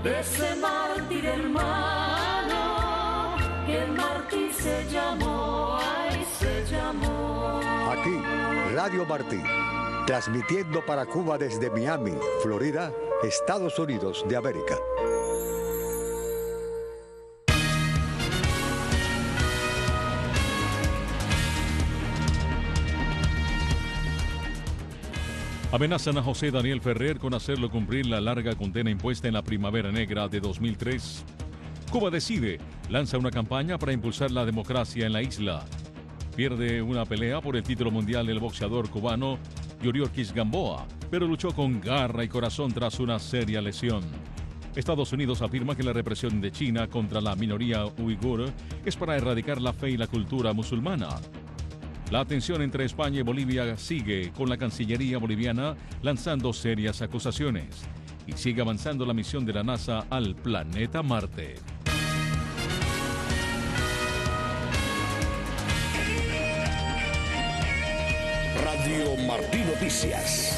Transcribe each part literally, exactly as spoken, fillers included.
de ese mártir hermano, que el mártir se llamó, ay, se llamó. Aquí, Radio Martí, transmitiendo para Cuba desde Miami, Florida, Estados Unidos de América. Amenazan a José Daniel Ferrer con hacerlo cumplir la larga condena impuesta en la Primavera Negra de dos mil tres. Cuba Decide lanza una campaña para impulsar la democracia en la isla. Pierde una pelea por el título mundial el boxeador cubano Yuriorkis Gamboa, pero luchó con garra y corazón tras una seria lesión. Estados Unidos afirma que la represión de China contra la minoría uigur es para erradicar la fe y la cultura musulmana. La tensión entre España y Bolivia sigue, con la Cancillería boliviana lanzando serias acusaciones. Y sigue avanzando la misión de la NASA al planeta Marte. Radio Martí Noticias.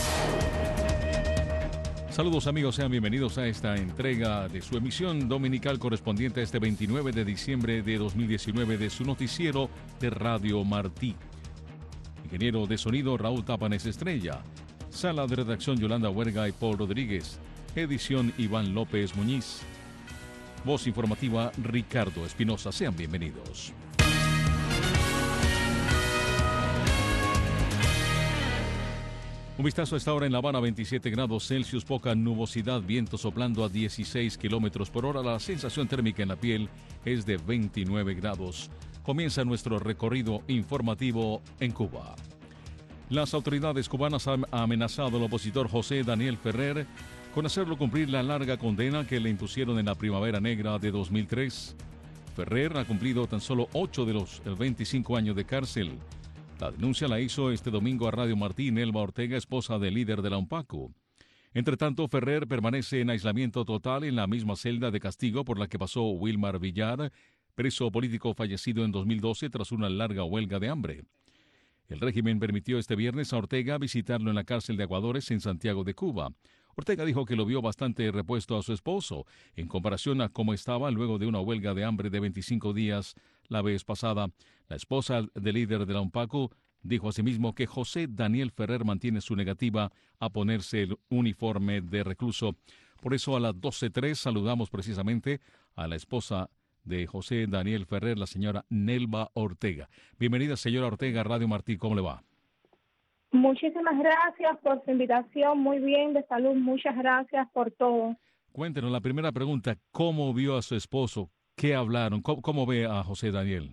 Saludos amigos, sean bienvenidos a esta entrega de su emisión dominical correspondiente a este veintinueve de diciembre de dos mil diecinueve de su noticiero de Radio Martí. Ingeniero de sonido Raúl Tapanes Estrella. Sala de redacción Yolanda Huerga y Paul Rodríguez. Edición Iván López Muñiz. Voz informativa Ricardo Espinosa. Sean bienvenidos. Un vistazo a esta hora en La Habana, veintisiete grados Celsius, poca nubosidad, viento soplando a dieciséis kilómetros por hora. La sensación térmica en la piel es de veintinueve grados. Comienza nuestro recorrido informativo en Cuba. Las autoridades cubanas han amenazado al opositor José Daniel Ferrer con hacerlo cumplir la larga condena que le impusieron en la Primavera Negra de dos mil tres. Ferrer ha cumplido tan solo ocho de los veinticinco años de cárcel. La denuncia la hizo este domingo a Radio Martí Nelva Ortega, esposa del líder de la UNPACU. Entre tanto, Ferrer permanece en aislamiento total en la misma celda de castigo por la que pasó Wilmar Villar, preso político fallecido en dos mil doce tras una larga huelga de hambre. El régimen permitió este viernes a Ortega visitarlo en la cárcel de Aguadores en Santiago de Cuba. Ortega dijo que lo vio bastante repuesto a su esposo, en comparación a cómo estaba luego de una huelga de hambre de veinticinco días la vez pasada. La esposa del líder de la UNPACU dijo asimismo que José Daniel Ferrer mantiene su negativa a ponerse el uniforme de recluso. Por eso a las doce tres saludamos precisamente a la esposa de José Daniel Ferrer, la señora Nelva Ortega. Bienvenida, señora Ortega, a Radio Martí. ¿Cómo le va? Muchísimas gracias por su invitación. Muy bien, de salud. Muchas gracias por todo. Cuéntenos, la primera pregunta, ¿cómo vio a su esposo? ¿Qué hablaron? ¿Cómo, cómo ve a José Daniel?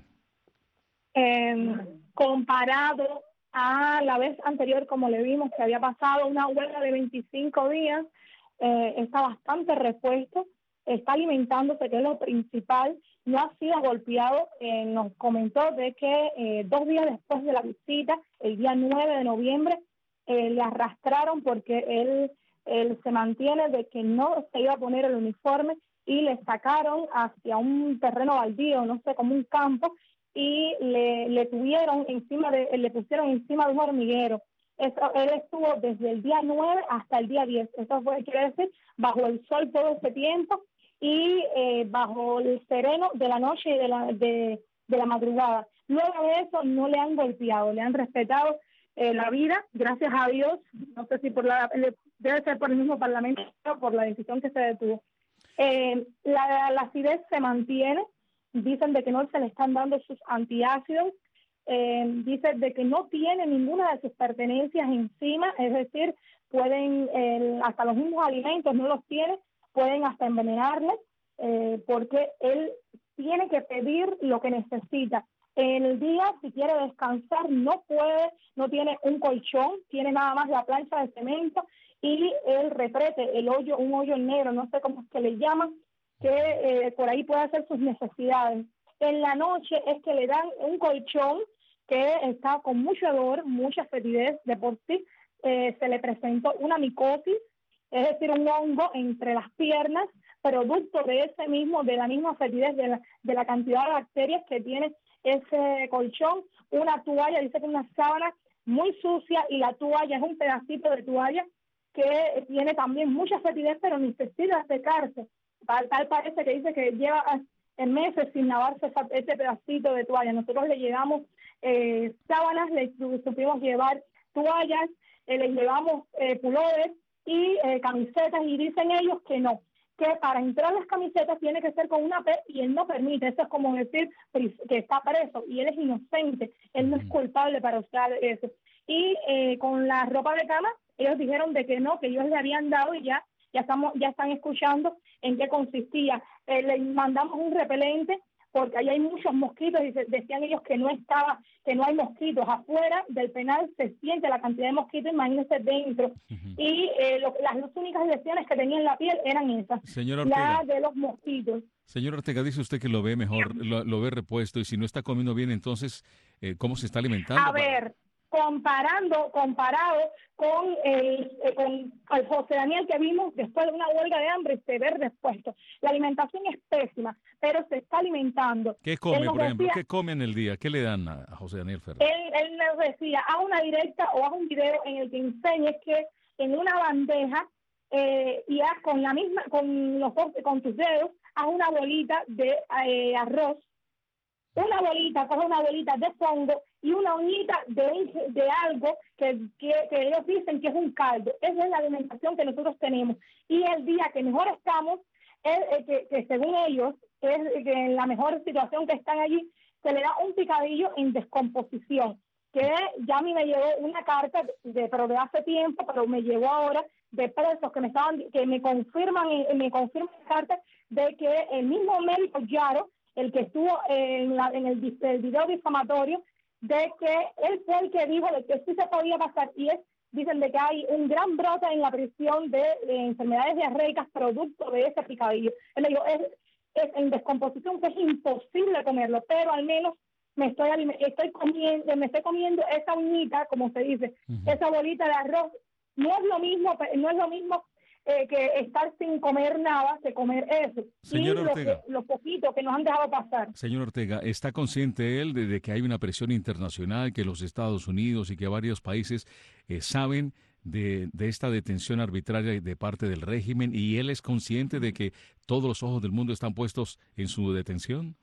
Eh, comparado a la vez anterior, como le vimos, que había pasado una huelga de veinticinco días, eh, está bastante repuesto. Está alimentándose, que es lo principal, no ha sido golpeado. Eh, nos comentó de que eh, dos días después de la visita, el día nueve de noviembre, eh, le arrastraron porque él, él se mantiene de que no se iba a poner el uniforme y le sacaron hacia un terreno baldío, no sé, como un campo, y le, le tuvieron encima de, le pusieron encima de un hormiguero. Eso, él estuvo desde el día nueve hasta el día diez. Eso fue, quiere decir, bajo el sol todo ese tiempo y eh, bajo el sereno de la noche y de la, de, de la madrugada. Luego de eso no le han golpeado, le han respetado eh, la vida, gracias a Dios. No sé si por la, debe ser por el mismo parlamento o por la decisión que se detuvo. Eh, la, la acidez se mantiene, dicen de que no se le están dando sus antiácidos, eh, dicen de que no tiene ninguna de sus pertenencias encima, es decir, pueden, eh, hasta los mismos alimentos no los tiene, pueden hasta envenenarle, eh, porque él tiene que pedir lo que necesita. En el día, si quiere descansar, no puede, no tiene un colchón, tiene nada más la plancha de cemento y el retrete, el hoyo, un hoyo negro, no sé cómo es que le llaman, que eh, por ahí puede hacer sus necesidades. En la noche es que le dan un colchón que está con mucho hedor, mucha fetidez de por sí, eh, se le presentó una micosis, es decir, un hongo entre las piernas, producto de ese mismo, de la misma fetidez, de la, de la cantidad de bacterias que tiene ese colchón. Una toalla, dice que una sábana muy sucia, y la toalla es un pedacito de toalla que tiene también mucha fetidez, pero necesita secarse. tal, tal parece que dice que lleva meses sin lavarse esa, ese pedacito de toalla. Nosotros le llevamos eh, sábanas, le supimos llevar toallas, eh, le llevamos eh, pullovers y eh, camisetas, y dicen ellos que no, que para entrar las camisetas tiene que ser con una P, y él no permite. Eso es como decir que está preso y él es inocente, él no es culpable para usar eso. Y eh, con la ropa de cama, ellos dijeron de que no, que ellos le habían dado, y ya ya estamos ya están escuchando en qué consistía. Eh, le mandamos un repelente porque ahí hay muchos mosquitos, y se, decían ellos que no estaba, que no hay mosquitos. Afuera del penal se siente la cantidad de mosquitos, imagínense dentro. Uh-huh. Y eh, lo, las dos únicas lesiones que tenía en la piel eran esas, Señora Ortega, la de los mosquitos. Señor Ortega, dice usted que lo ve mejor, lo, lo ve repuesto, y si no está comiendo bien, entonces, eh, ¿cómo se está alimentando? A ver, comparando, comparado con el, eh, con el José Daniel que vimos después de una huelga de hambre, se ve repuesto. La alimentación es pésima, pero se está alimentando. ¿Qué come, por ejemplo? Decía, ¿qué come en el día? ¿Qué le dan a, a José Daniel Ferrer? Él, él nos decía, haz una directa o haz un video en el que enseñes que en una bandeja eh, y haz con la misma, con los con tus dedos, haz una bolita de eh, arroz, una bolita, coge una bolita de fongo y una uñita de, de algo que, que, que ellos dicen que es un caldo. Esa es la alimentación que nosotros tenemos. Y el día que mejor estamos, es, eh, que, que según ellos, es que en la mejor situación que están allí, se le da un picadillo en descomposición, que ya a mí me llegó una carta, de, pero de hace tiempo, pero me llegó ahora, de presos que me estaban, que me confirman, me confirman la carta de que el mismo médico Yaro, el que estuvo en, la, en el, el video difamatorio, de que él fue el que dijo de que sí se podía pasar, y es, dicen de que hay un gran brote en la prisión de, de enfermedades diarreicas producto de ese picadillo. Él dijo, es, es en descomposición, que es imposible comerlo, pero al menos me estoy estoy comiendo, me estoy comiendo esa uñita, como se dice, uh-huh. esa bolita de arroz. No es lo mismo, no es lo mismo Eh, que estar sin comer nada, que comer eso. Señor y Ortega, lo, que, lo poquito que nos han dejado pasar. Señor Ortega, ¿está consciente él de, de que hay una presión internacional, que los Estados Unidos y que varios países eh, saben de, de esta detención arbitraria de parte del régimen, y él es consciente de que todos los ojos del mundo están puestos en su detención?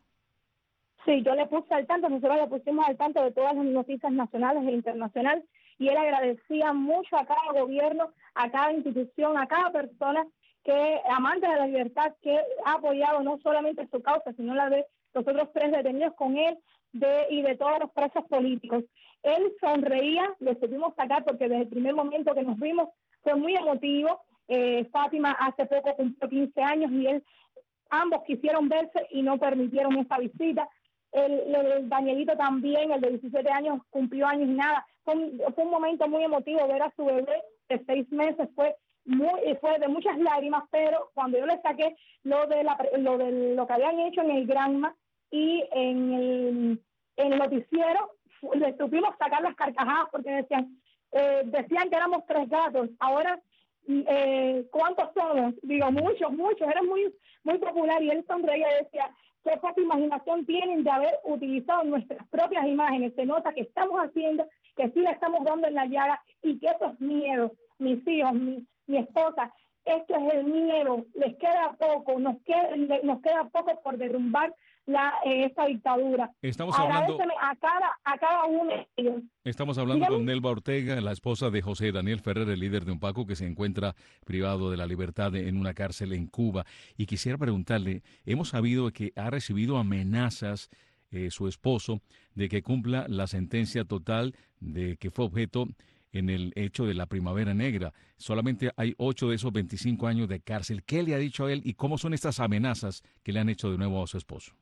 Sí, yo le puse al tanto, nosotros le pusimos al tanto de todas las noticias nacionales e internacionales, y él agradecía mucho a cada gobierno, a cada institución, a cada persona que, amante de la libertad, que ha apoyado no solamente su causa, sino la de los otros tres detenidos con él de, y de todos los presos políticos. Él sonreía, lo supimos sacar porque desde el primer momento que nos vimos fue muy emotivo. Eh, Fátima hace poco cumplió quince años y él, ambos quisieron verse y no permitieron esa visita. El, el, el Danielito también, el de diecisiete años, cumplió años y nada. Fue un, fue un momento muy emotivo ver a su bebé de seis meses, fue muy fue de muchas lágrimas, pero cuando yo le saqué lo de la, lo de lo que habían hecho en el Granma y en el, en el noticiero, le supimos sacar las carcajadas porque decían eh, decían que éramos tres gatos. Ahora, eh, ¿cuántos somos? Digo, muchos, muchos. Era muy, muy popular, y él sonreía y decía, qué poca imaginación tienen de haber utilizado nuestras propias imágenes. Se nota que estamos haciendo, que sí le estamos dando en la llaga, y que eso es miedo. Mis hijos, mi, mi esposa, esto es el miedo. Les queda poco, nos queda, nos queda poco por derrumbar la eh, esta dictadura. Estamos hablando a cada, a cada uno de ellos. Estamos hablando Dígame. con Nelva Ortega, la esposa de José Daniel Ferrer, el líder de UNPACO, que se encuentra privado de la libertad en una cárcel en Cuba. Y quisiera preguntarle, hemos sabido que ha recibido amenazas eh, su esposo de que cumpla la sentencia total de que fue objeto en el hecho de la Primavera Negra. Solamente hay ocho de esos veinticinco años de cárcel. ¿Qué le ha dicho a él y cómo son estas amenazas que le han hecho de nuevo a su esposo?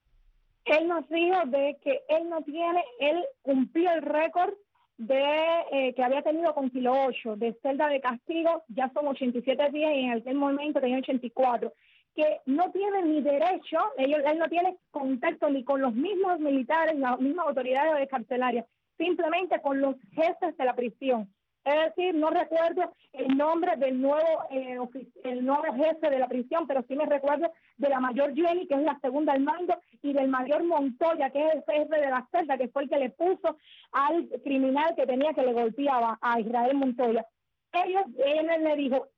Él nos dijo de que él no tiene, él cumplió el récord de eh, que había tenido con Kilo ocho, de celda de castigo, ya son ochenta y siete días y en aquel momento tenía ochenta y cuatro, que no tiene ni derecho, él, él no tiene contacto ni con los mismos militares, las mismas autoridades carcelarias, simplemente con los jefes de la prisión. Es decir, no recuerdo el nombre del nuevo eh, el nuevo jefe de la prisión, pero sí me recuerdo de la mayor Jenny, que es la segunda al mando, y del mayor Montoya, que es el jefe de la celda, que fue el que le puso al criminal que tenía que le golpeaba a Israel Montoya. Ellos, él le dijo,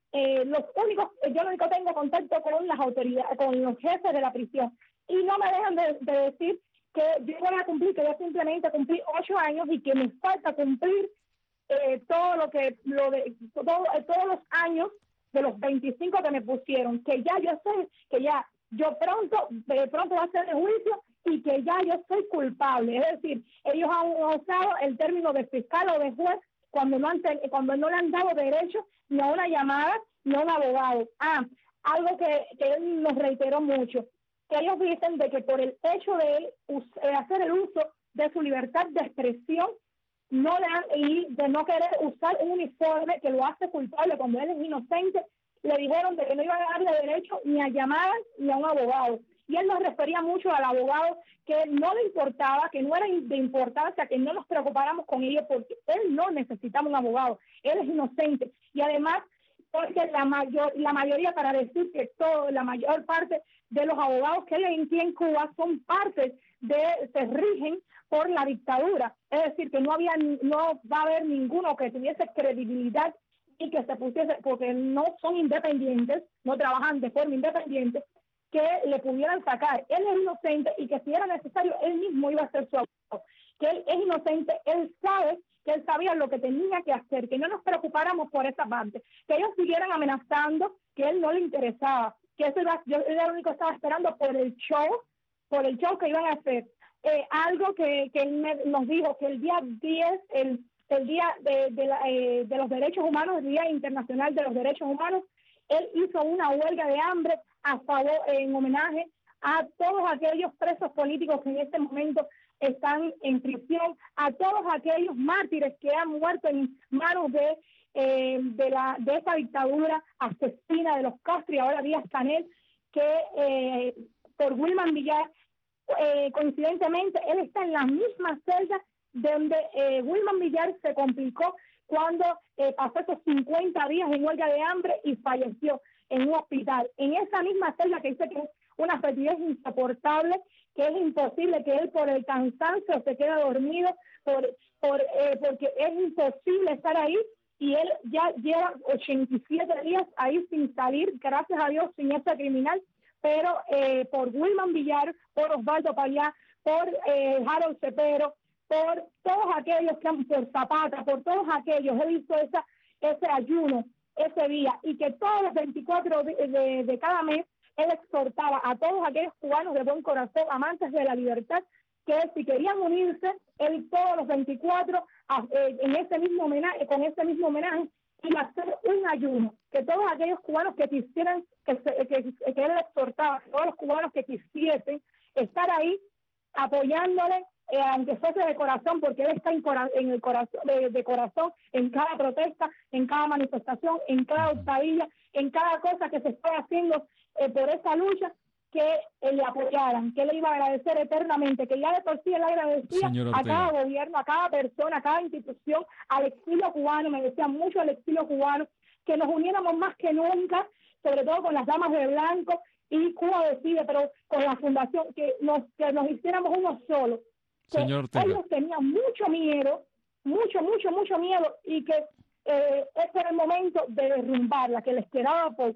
eh, los únicos, yo lo único tengo contacto con las autoridades, con los jefes de la prisión, y no me dejan de, de decir que yo voy a cumplir, que yo simplemente cumplí ocho años y que me falta cumplir eh, todo lo que, lo de, todo, todos los años de los veinticinco que me pusieron, que ya yo sé, que ya yo pronto, de pronto va a ser el juicio y que ya yo soy culpable. Es decir, ellos han usado el término de fiscal o de juez cuando no han, cuando no le han dado derecho ni a una llamada ni a un abogado. Ah, algo que, que él nos reiteró mucho, que ellos dicen de que por el hecho de él hacer el uso de su libertad de expresión, no le han, y de no querer usar un uniforme que lo hace culpable cuando él es inocente, le dijeron de que no iban a darle derecho ni a llamadas ni a un abogado. Y él nos refería mucho al abogado, que no le importaba, que no era de importancia, que no nos preocupáramos con ello, porque él no necesitaba un abogado, él es inocente. Y además, porque la mayor, la mayoría, para decir que todo, la mayor parte de los abogados que hay aquí en Cuba son partes de, se rigen por la dictadura. Es decir, que no había, no va a haber ninguno que tuviese credibilidad y que se pusiese, porque no son independientes, no trabajan de forma independiente, que le pudieran sacar. Él es inocente y que si era necesario, él mismo iba a ser su abogado. Que él es inocente, él sabe que él sabía lo que tenía que hacer, que no nos preocupáramos por esa parte, que ellos siguieran amenazando, que él no le interesaba, que eso era, yo era el único que estaba esperando por el show, por el show que iban a hacer. Eh, algo que, que él me, nos dijo, que el día diez, el, el día de, de, la, eh, de los derechos humanos, el Día Internacional de los Derechos Humanos, él hizo una huelga de hambre a favor, en homenaje a todos aquellos presos políticos que en este momento están en prisión, a todos aquellos mártires que han muerto en manos de, eh, de, la, de esa dictadura asesina de los Castro y ahora Díaz-Canel, que eh, por Wilman Villar, eh, coincidentemente, él está en la misma celda donde eh, Wilman Villar se complicó cuando eh, pasó esos cincuenta días en huelga de hambre y falleció en un hospital. En esa misma celda que dice que es una fetidez insoportable, que es imposible que él por el cansancio se quede dormido, por, por eh, porque es imposible estar ahí, y él ya lleva ochenta y siete días ahí sin salir, gracias a Dios, sin ese criminal, pero eh, por Wilman Villar, por Osvaldo Payá, por eh, Harold Cepero, por todos aquellos que han, por Zapata, por todos aquellos, él hizo esa, ese ayuno ese día, y que todos los veinticuatro de, de, de cada mes él exhortaba a todos aquellos cubanos de buen corazón, amantes de la libertad, que si querían unirse, él todos los veinticuatro, a, eh, en ese mismo homenaje, con ese mismo homenaje, iba a hacer un ayuno, que todos aquellos cubanos que quisieran, que, se, que, que él exhortaba, todos los cubanos que quisiesen estar ahí apoyándole, eh, aunque fuese de corazón, porque él está en, cora en el corazón, de, de corazón, en cada protesta, en cada manifestación, en cada octavilla, en cada cosa que se esté haciendo eh, por esa lucha, que eh, le apoyaran, que le iba a agradecer eternamente, que ya de por sí él agradecía a cada gobierno, a cada persona, a cada institución, al exilio cubano, me decía mucho al exilio cubano, que nos uniéramos más que nunca, sobre todo con las damas de blanco y Cuba Decide, pero con la fundación, que nos, que nos hiciéramos uno solo. Señor Ortega. Ellos tenían mucho miedo, mucho, mucho, mucho miedo, y que eh, este era el momento de derrumbarla, que les quedaba poco.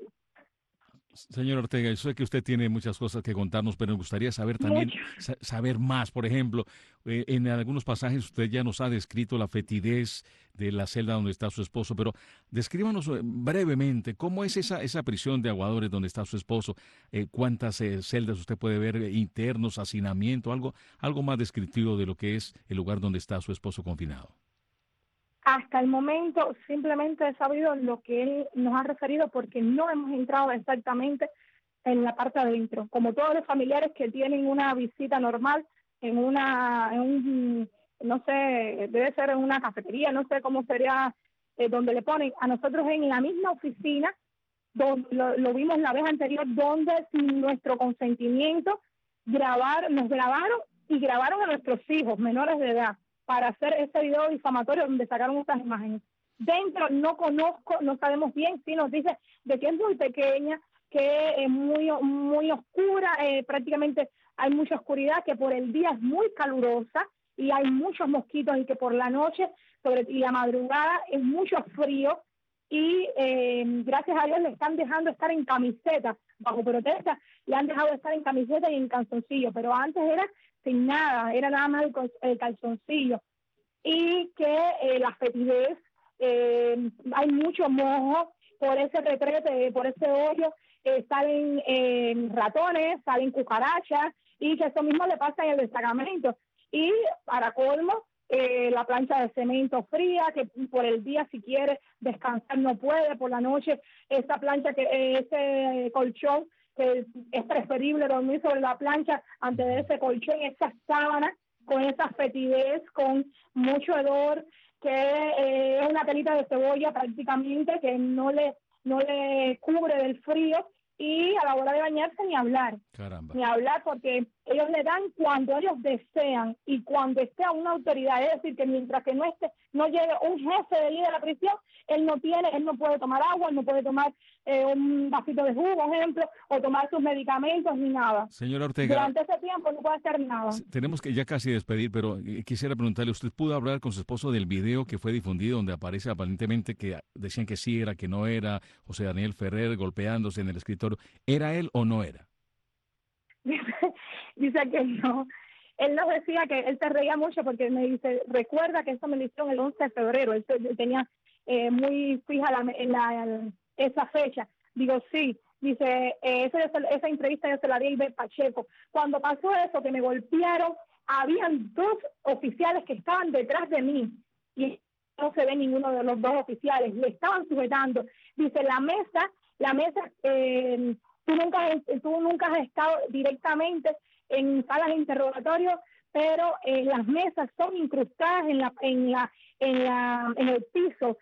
Señor Ortega, yo sé que usted tiene muchas cosas que contarnos, pero me gustaría saber también, sa saber más. Por ejemplo, eh, en algunos pasajes usted ya nos ha descrito la fetidez de la celda donde está su esposo, pero descríbanos brevemente cómo es esa, esa prisión de Aguadores donde está su esposo, eh, cuántas eh, celdas usted puede ver, eh, internos, hacinamiento, algo, algo más descriptivo de lo que es el lugar donde está su esposo confinado. Hasta el momento simplemente he sabido lo que él nos ha referido, porque no hemos entrado exactamente en la parte adentro. Como todos los familiares que tienen una visita normal en una, en un, no sé, debe ser en una cafetería, no sé cómo sería, eh, donde le ponen a nosotros en la misma oficina, donde lo, lo vimos la vez anterior, donde sin nuestro consentimiento grabar, nos grabaron y grabaron a nuestros hijos menores de edad, para hacer ese video difamatorio donde sacaron estas imágenes. Dentro no conozco, no sabemos bien, si nos dice de que es muy pequeña, que es muy, muy oscura, eh, prácticamente hay mucha oscuridad, que por el día es muy calurosa y hay muchos mosquitos, y que por la noche sobre y la madrugada es mucho frío, y eh, gracias a Dios le están dejando estar en camiseta, bajo protesta, le han dejado estar en camiseta y en calzoncillo, pero antes era sin nada, era nada más el, el calzoncillo. Y que eh, la fetidez, eh, hay mucho mojo por ese retrete, por ese hoyo, eh, salen eh, ratones, salen cucarachas, y que eso mismo le pasa en el destacamento. Y para colmo, Eh, la plancha de cemento fría, que por el día si quiere descansar no puede, por la noche esa plancha, que ese colchón, que es preferible dormir sobre la plancha antes de ese colchón, esa sábana con esa fetidez, con mucho hedor, que eh, es una telita de cebolla prácticamente, que no le, no le cubre del frío, y a la hora de bañarse ni hablar. Caramba. Ni hablar, porque ellos le dan cuando ellos desean y cuando esté a una autoridad, es decir, que mientras que no esté, no llegue un jefe de líder de la prisión, él no tiene, él no puede tomar agua, él no puede tomar eh, un vasito de jugo, por ejemplo, o tomar sus medicamentos ni nada. Señora Ortega, durante ese tiempo no puede hacer nada. Tenemos que ya casi despedir, pero quisiera preguntarle, ¿usted pudo hablar con su esposo del video que fue difundido donde aparece aparentemente que decían que sí era, que no era, José Daniel Ferrer golpeándose en el escritorio? ¿Era él o no era? Dice que no. Él nos decía que él se reía mucho porque me dice, recuerda que eso me lo hicieron el once de febrero, él, él tenía eh, muy fija la, la, esa fecha. Digo, sí. Dice, eh, esa, esa entrevista yo se la di a Iber Pacheco. Cuando pasó eso, que me golpearon, habían dos oficiales que estaban detrás de mí y no se ve ninguno de los dos oficiales, le estaban sujetando. Dice, la mesa, la mesa, eh, tú nunca, tú nunca has estado directamente en salas de interrogatorio, pero eh, las mesas son incrustadas en la, en la, en la, en el piso,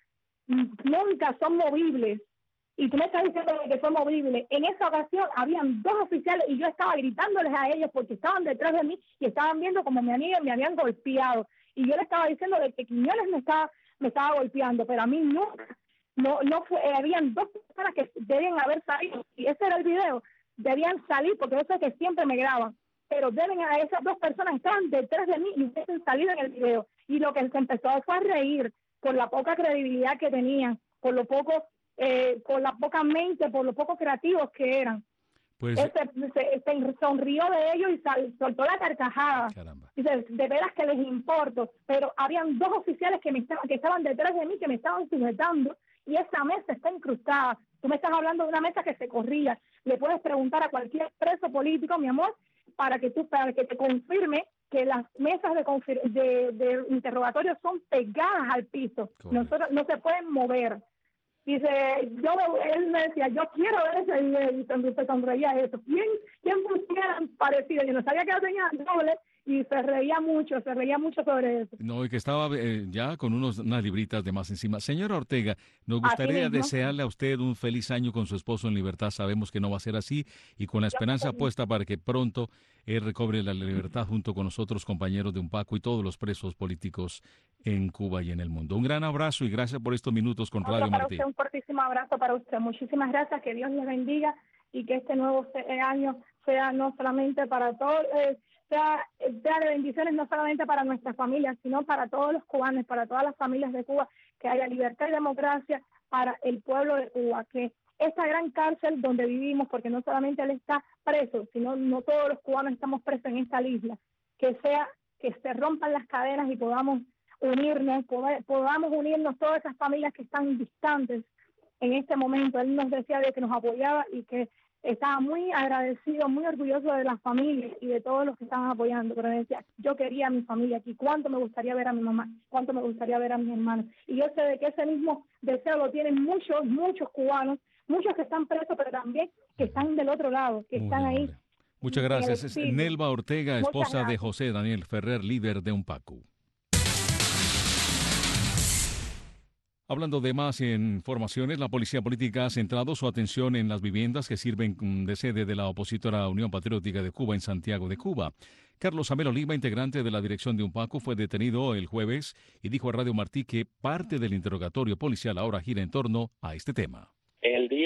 nunca son movibles. Y tú me estás diciendo que fue movible. En esa ocasión habían dos oficiales y yo estaba gritándoles a ellos porque estaban detrás de mí y estaban viendo como mi amiga me habían golpeado. Y yo le estaba diciendo de que Quiñones me estaba, me estaba golpeando, pero a mí nunca. No, no fue, eh, habían dos personas que deben haber salido, y ese era el video, debían salir, porque yo sé que siempre me graban, pero deben a esas dos personas estaban detrás de mí y deben salir en el video. Y lo que se empezó fue a reír por la poca credibilidad que tenían, por lo poco, eh, por la poca mente, por lo poco creativos que eran. Pues Él se, se, se sonrió de ellos y sal, soltó la carcajada. Caramba. Dice, de veras que les importo, pero habían dos oficiales que me estaban, que estaban detrás de mí, que me estaban sujetando, y esa mesa está incrustada. Tú me estás hablando de una mesa que se corría. Le puedes preguntar a cualquier preso político, mi amor, para que tú, para que te confirme que las mesas de, confir- de, de interrogatorio son pegadas al piso. Nosotros no se pueden mover. Dice, yo, él me decía, yo quiero ver ese video, y cuando se sonreía eso. ¿Quién, quién pusiera parecido? Yo no sabía que yo tenía doble, y se reía mucho, se reía mucho sobre eso. No, y que estaba eh, ya con unos, unas libritas de más encima. Señora Ortega, nos gustaría desearle a usted un feliz año con su esposo en libertad. Sabemos que no va a ser así, y con la esperanza puesta para que pronto él recobre la libertad junto con nosotros, compañeros de UNPACU y todos los presos políticos en Cuba y en el mundo. Un gran abrazo y gracias por estos minutos con Radio para Martí. Usted, un fuertísimo abrazo para usted. Muchísimas gracias, que Dios les bendiga y que este nuevo año sea no solamente para todos, eh, sea, sea de bendiciones no solamente para nuestras familias, sino para todos los cubanos, para todas las familias de Cuba, que haya libertad y democracia para el pueblo de Cuba, que esta gran cárcel donde vivimos, porque no solamente él está preso, sino no todos los cubanos estamos presos en esta isla, que sea, que se rompan las cadenas y podamos unirnos, podamos unirnos todas esas familias que están distantes en este momento. Él nos decía de que nos apoyaba y que estaba muy agradecido, muy orgulloso de las familias y de todos los que estaban apoyando, pero decía, yo quería a mi familia aquí, cuánto me gustaría ver a mi mamá, cuánto me gustaría ver a mis hermanos. Y yo sé de que ese mismo deseo lo tienen muchos, muchos cubanos, muchos que están presos, pero también que están del otro lado, que Muy están amable. ahí. Muchas gracias. Es Nelva Ortega, esposa de José Daniel Ferrer, líder de UNPACU. Hablando de más informaciones, la Policía Política ha centrado su atención en las viviendas que sirven de sede de la opositora Unión Patriótica de Cuba en Santiago de Cuba. Carlos Amel Oliva, integrante de la dirección de UNPACU, fue detenido el jueves y dijo a Radio Martí que parte del interrogatorio policial ahora gira en torno a este tema. En el día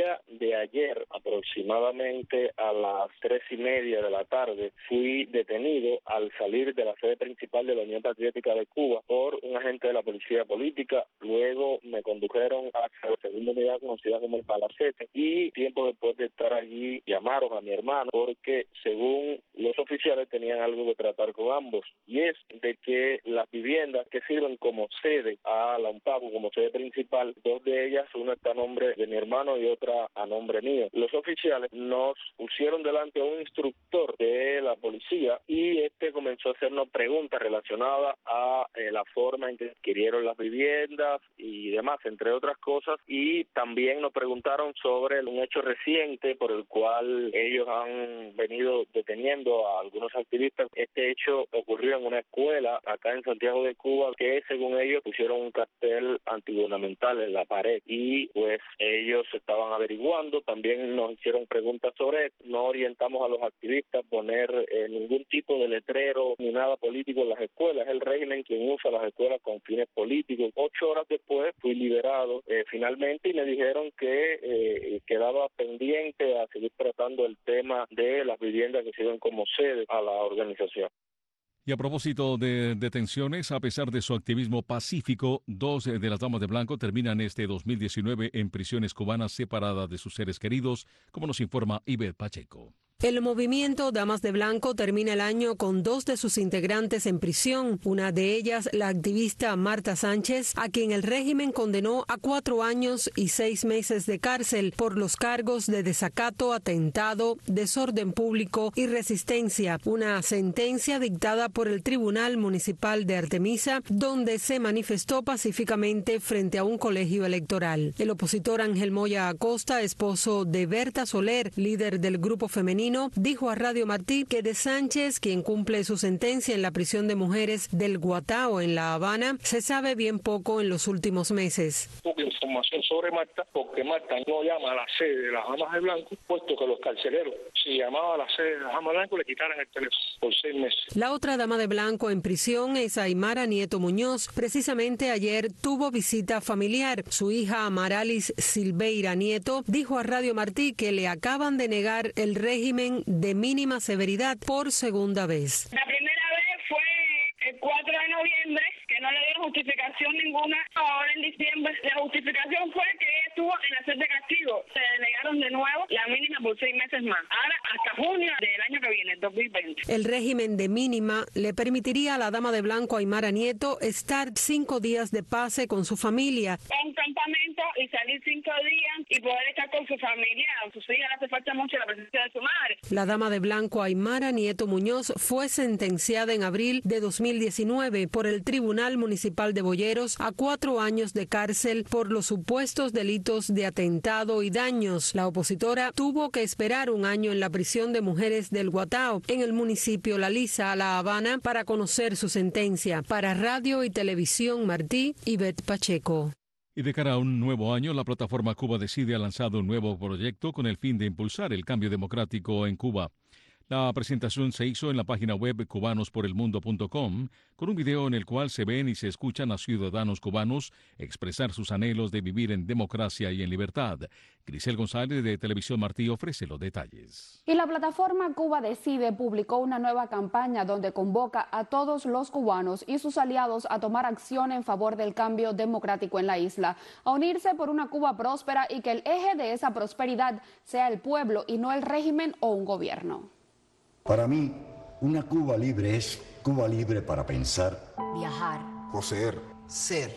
día de ayer, aproximadamente a las tres y media de la tarde, fui detenido al salir de la sede principal de la Unión Patriótica de Cuba por un agente de la Policía Política. Luego me condujeron hacia la segunda unidad conocida como el Palacete y tiempo después de estar allí llamaron a mi hermano porque según los oficiales tenían algo que tratar con ambos, y es de que las viviendas que sirven como sede a la UNPACU, como sede principal, dos de ellas, una está a nombre de mi hermano y otra a nombre mío. Los oficiales nos pusieron delante a un instructor de la policía y este comenzó a hacernos preguntas relacionadas a eh, la forma en que adquirieron las viviendas y demás, entre otras cosas, y también nos preguntaron sobre un hecho reciente por el cual ellos han venido deteniendo a algunos activistas. Este hecho ocurrió en una escuela acá en Santiago de Cuba que según ellos pusieron un cartel antigubernamental en la pared y pues ellos estaban averiguando, también nos hicieron preguntas sobre esto. No orientamos a los activistas a poner eh, ningún tipo de letrero ni nada político en las escuelas, es el régimen quien usa las escuelas con fines políticos. Ocho horas después fui liberado eh, finalmente y me dijeron que eh, quedaba pendiente a seguir tratando el tema de las viviendas que sirven como sede a la organización. Y a propósito de detenciones, a pesar de su activismo pacífico, dos de las damas de blanco terminan este dos mil diecinueve en prisiones cubanas separadas de sus seres queridos, como nos informa Ivette Pacheco. El movimiento Damas de Blanco termina el año con dos de sus integrantes en prisión, una de ellas la activista Marta Sánchez, a quien el régimen condenó a cuatro años y seis meses de cárcel por los cargos de desacato, atentado, desorden público y resistencia, una sentencia dictada por el Tribunal Municipal de Artemisa, donde se manifestó pacíficamente frente a un colegio electoral. El opositor Ángel Moya Acosta, esposo de Berta Soler, líder del grupo femenino, dijo a Radio Martí que de Sánchez, quien cumple su sentencia en la prisión de mujeres del Guatao en La Habana, se sabe bien poco en los últimos meses. Poca información sobre Marta, porque Marta no llama a la sede de las Damas de Blanco, puesto que los carceleros, si llamaba a la sede de las Damas de Blanco, le quitaran el teléfono por seis meses. La otra dama de blanco en prisión es Aymara Nieto Muñoz. Precisamente ayer tuvo visita familiar. Su hija Amaralis Silveira Nieto dijo a Radio Martí que le acaban de negar el régimen de mínima severidad por segunda vez. La primera vez fue el cuatro de noviembre, que no le dieron justificación ninguna. Ahora en diciembre la justificación fue que ella estuvo en la sede de castigo. Se denegaron de nuevo la mínima por seis meses más. Ahora hasta junio del año que viene, dos mil veinte. El régimen de mínima le permitiría a la dama de blanco Aymara Nieto estar cinco días de pase con su familia. Un campamento y salir cinco días y poder estar con su familia. A sus hijas le hace falta mucho la presencia de su madre. La dama de blanco Aymara Nieto Muñoz fue sentenciada en abril de dos mil diecinueve por el Tribunal Municipal de Boyeros a cuatro años de cárcel por los supuestos delitos de atentado y daños. La opositora tuvo que esperar un año en la prisión de mujeres del Guatao, en el municipio La Lisa, La Habana, para conocer su sentencia. Para Radio y Televisión Martí, Ivette Pacheco. Y de cara a un nuevo año, la plataforma Cuba Decide ha lanzado un nuevo proyecto con el fin de impulsar el cambio democrático en Cuba. La presentación se hizo en la página web cubanos por el mundo punto com, con un video en el cual se ven y se escuchan a ciudadanos cubanos expresar sus anhelos de vivir en democracia y en libertad. Grisel González de Televisión Martí ofrece los detalles. Y la plataforma Cuba Decide publicó una nueva campaña donde convoca a todos los cubanos y sus aliados a tomar acción en favor del cambio democrático en la isla, a unirse por una Cuba próspera y que el eje de esa prosperidad sea el pueblo y no el régimen o un gobierno. Para mí, una Cuba libre es Cuba libre para pensar, viajar, poseer, ser.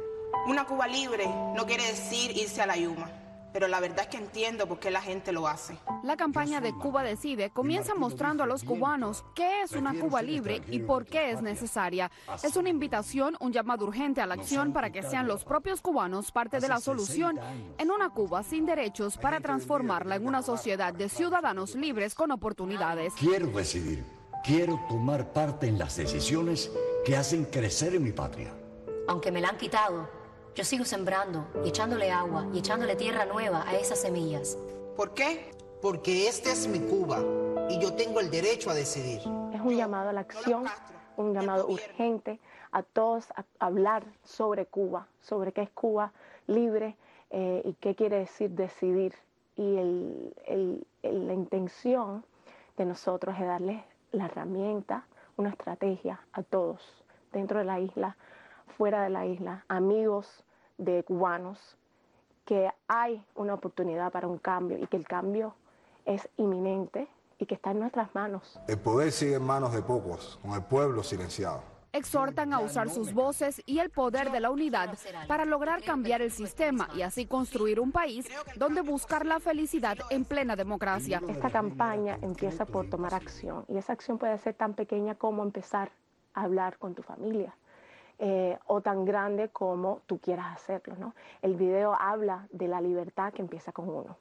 Una Cuba libre no quiere decir irse a la yuma, pero la verdad es que entiendo por qué la gente lo hace. La campaña de Cuba Decide comienza mostrando a los cubanos qué es una Cuba libre y por qué es necesaria. Es una invitación, un llamado urgente a la acción para que sean los propios cubanos parte de la solución en una Cuba sin derechos para transformarla en una sociedad de ciudadanos libres con oportunidades. Quiero decidir, quiero tomar parte en las decisiones que hacen crecer en mi patria. Aunque me la han quitado, yo sigo sembrando y echándole agua y echándole tierra nueva a esas semillas. ¿Por qué? Porque esta es mi Cuba y yo tengo el derecho a decidir. Es un llamado a la acción, un llamado urgente a todos a hablar sobre Cuba, sobre qué es Cuba libre eh, y qué quiere decir decidir y el, el, el, la intención de nosotros es darles la herramienta, una estrategia a todos, dentro de la isla, fuera de la isla, amigos de cubanos, que hay una oportunidad para un cambio y que el cambio es inminente y que está en nuestras manos. El poder sigue en manos de pocos, con el pueblo silenciado. Exhortan a usar sus voces y el poder de la unidad para lograr cambiar el sistema y así construir un país donde buscar la felicidad en plena democracia. Esta campaña empieza por tomar acción y esa acción puede ser tan pequeña como empezar a hablar con tu familia. Eh, o tan grande como tú quieras hacerlo, ¿no? El video habla de la libertad que empieza con uno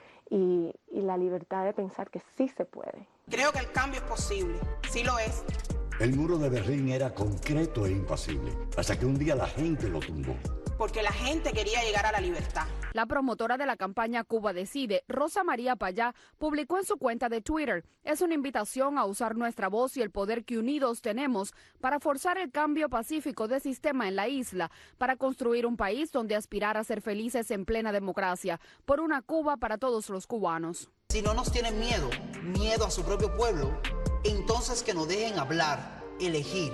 y, y la libertad de pensar que sí se puede. Creo que el cambio es posible, sí lo es. El muro de Berlín era concreto e impasible, hasta que un día la gente lo tumbó. Porque la gente quería llegar a la libertad. La promotora de la campaña Cuba Decide, Rosa María Payá, publicó en su cuenta de Twitter: es una invitación a usar nuestra voz y el poder que unidos tenemos para forzar el cambio pacífico de sistema en la isla, para construir un país donde aspirar a ser felices en plena democracia, por una Cuba para todos los cubanos. Si no nos tienen miedo, miedo a su propio pueblo, entonces que nos dejen hablar, elegir,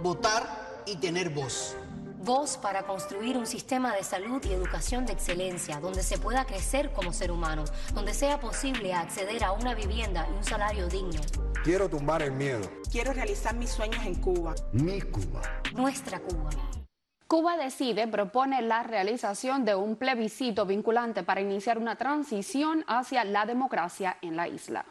votar y tener voz. Voz para construir un sistema de salud y educación de excelencia, donde se pueda crecer como ser humano, donde sea posible acceder a una vivienda y un salario digno. Quiero tumbar el miedo. Quiero realizar mis sueños en Cuba. Mi Cuba. Nuestra Cuba. Cuba Decide propone la realización de un plebiscito vinculante para iniciar una transición hacia la democracia en la isla.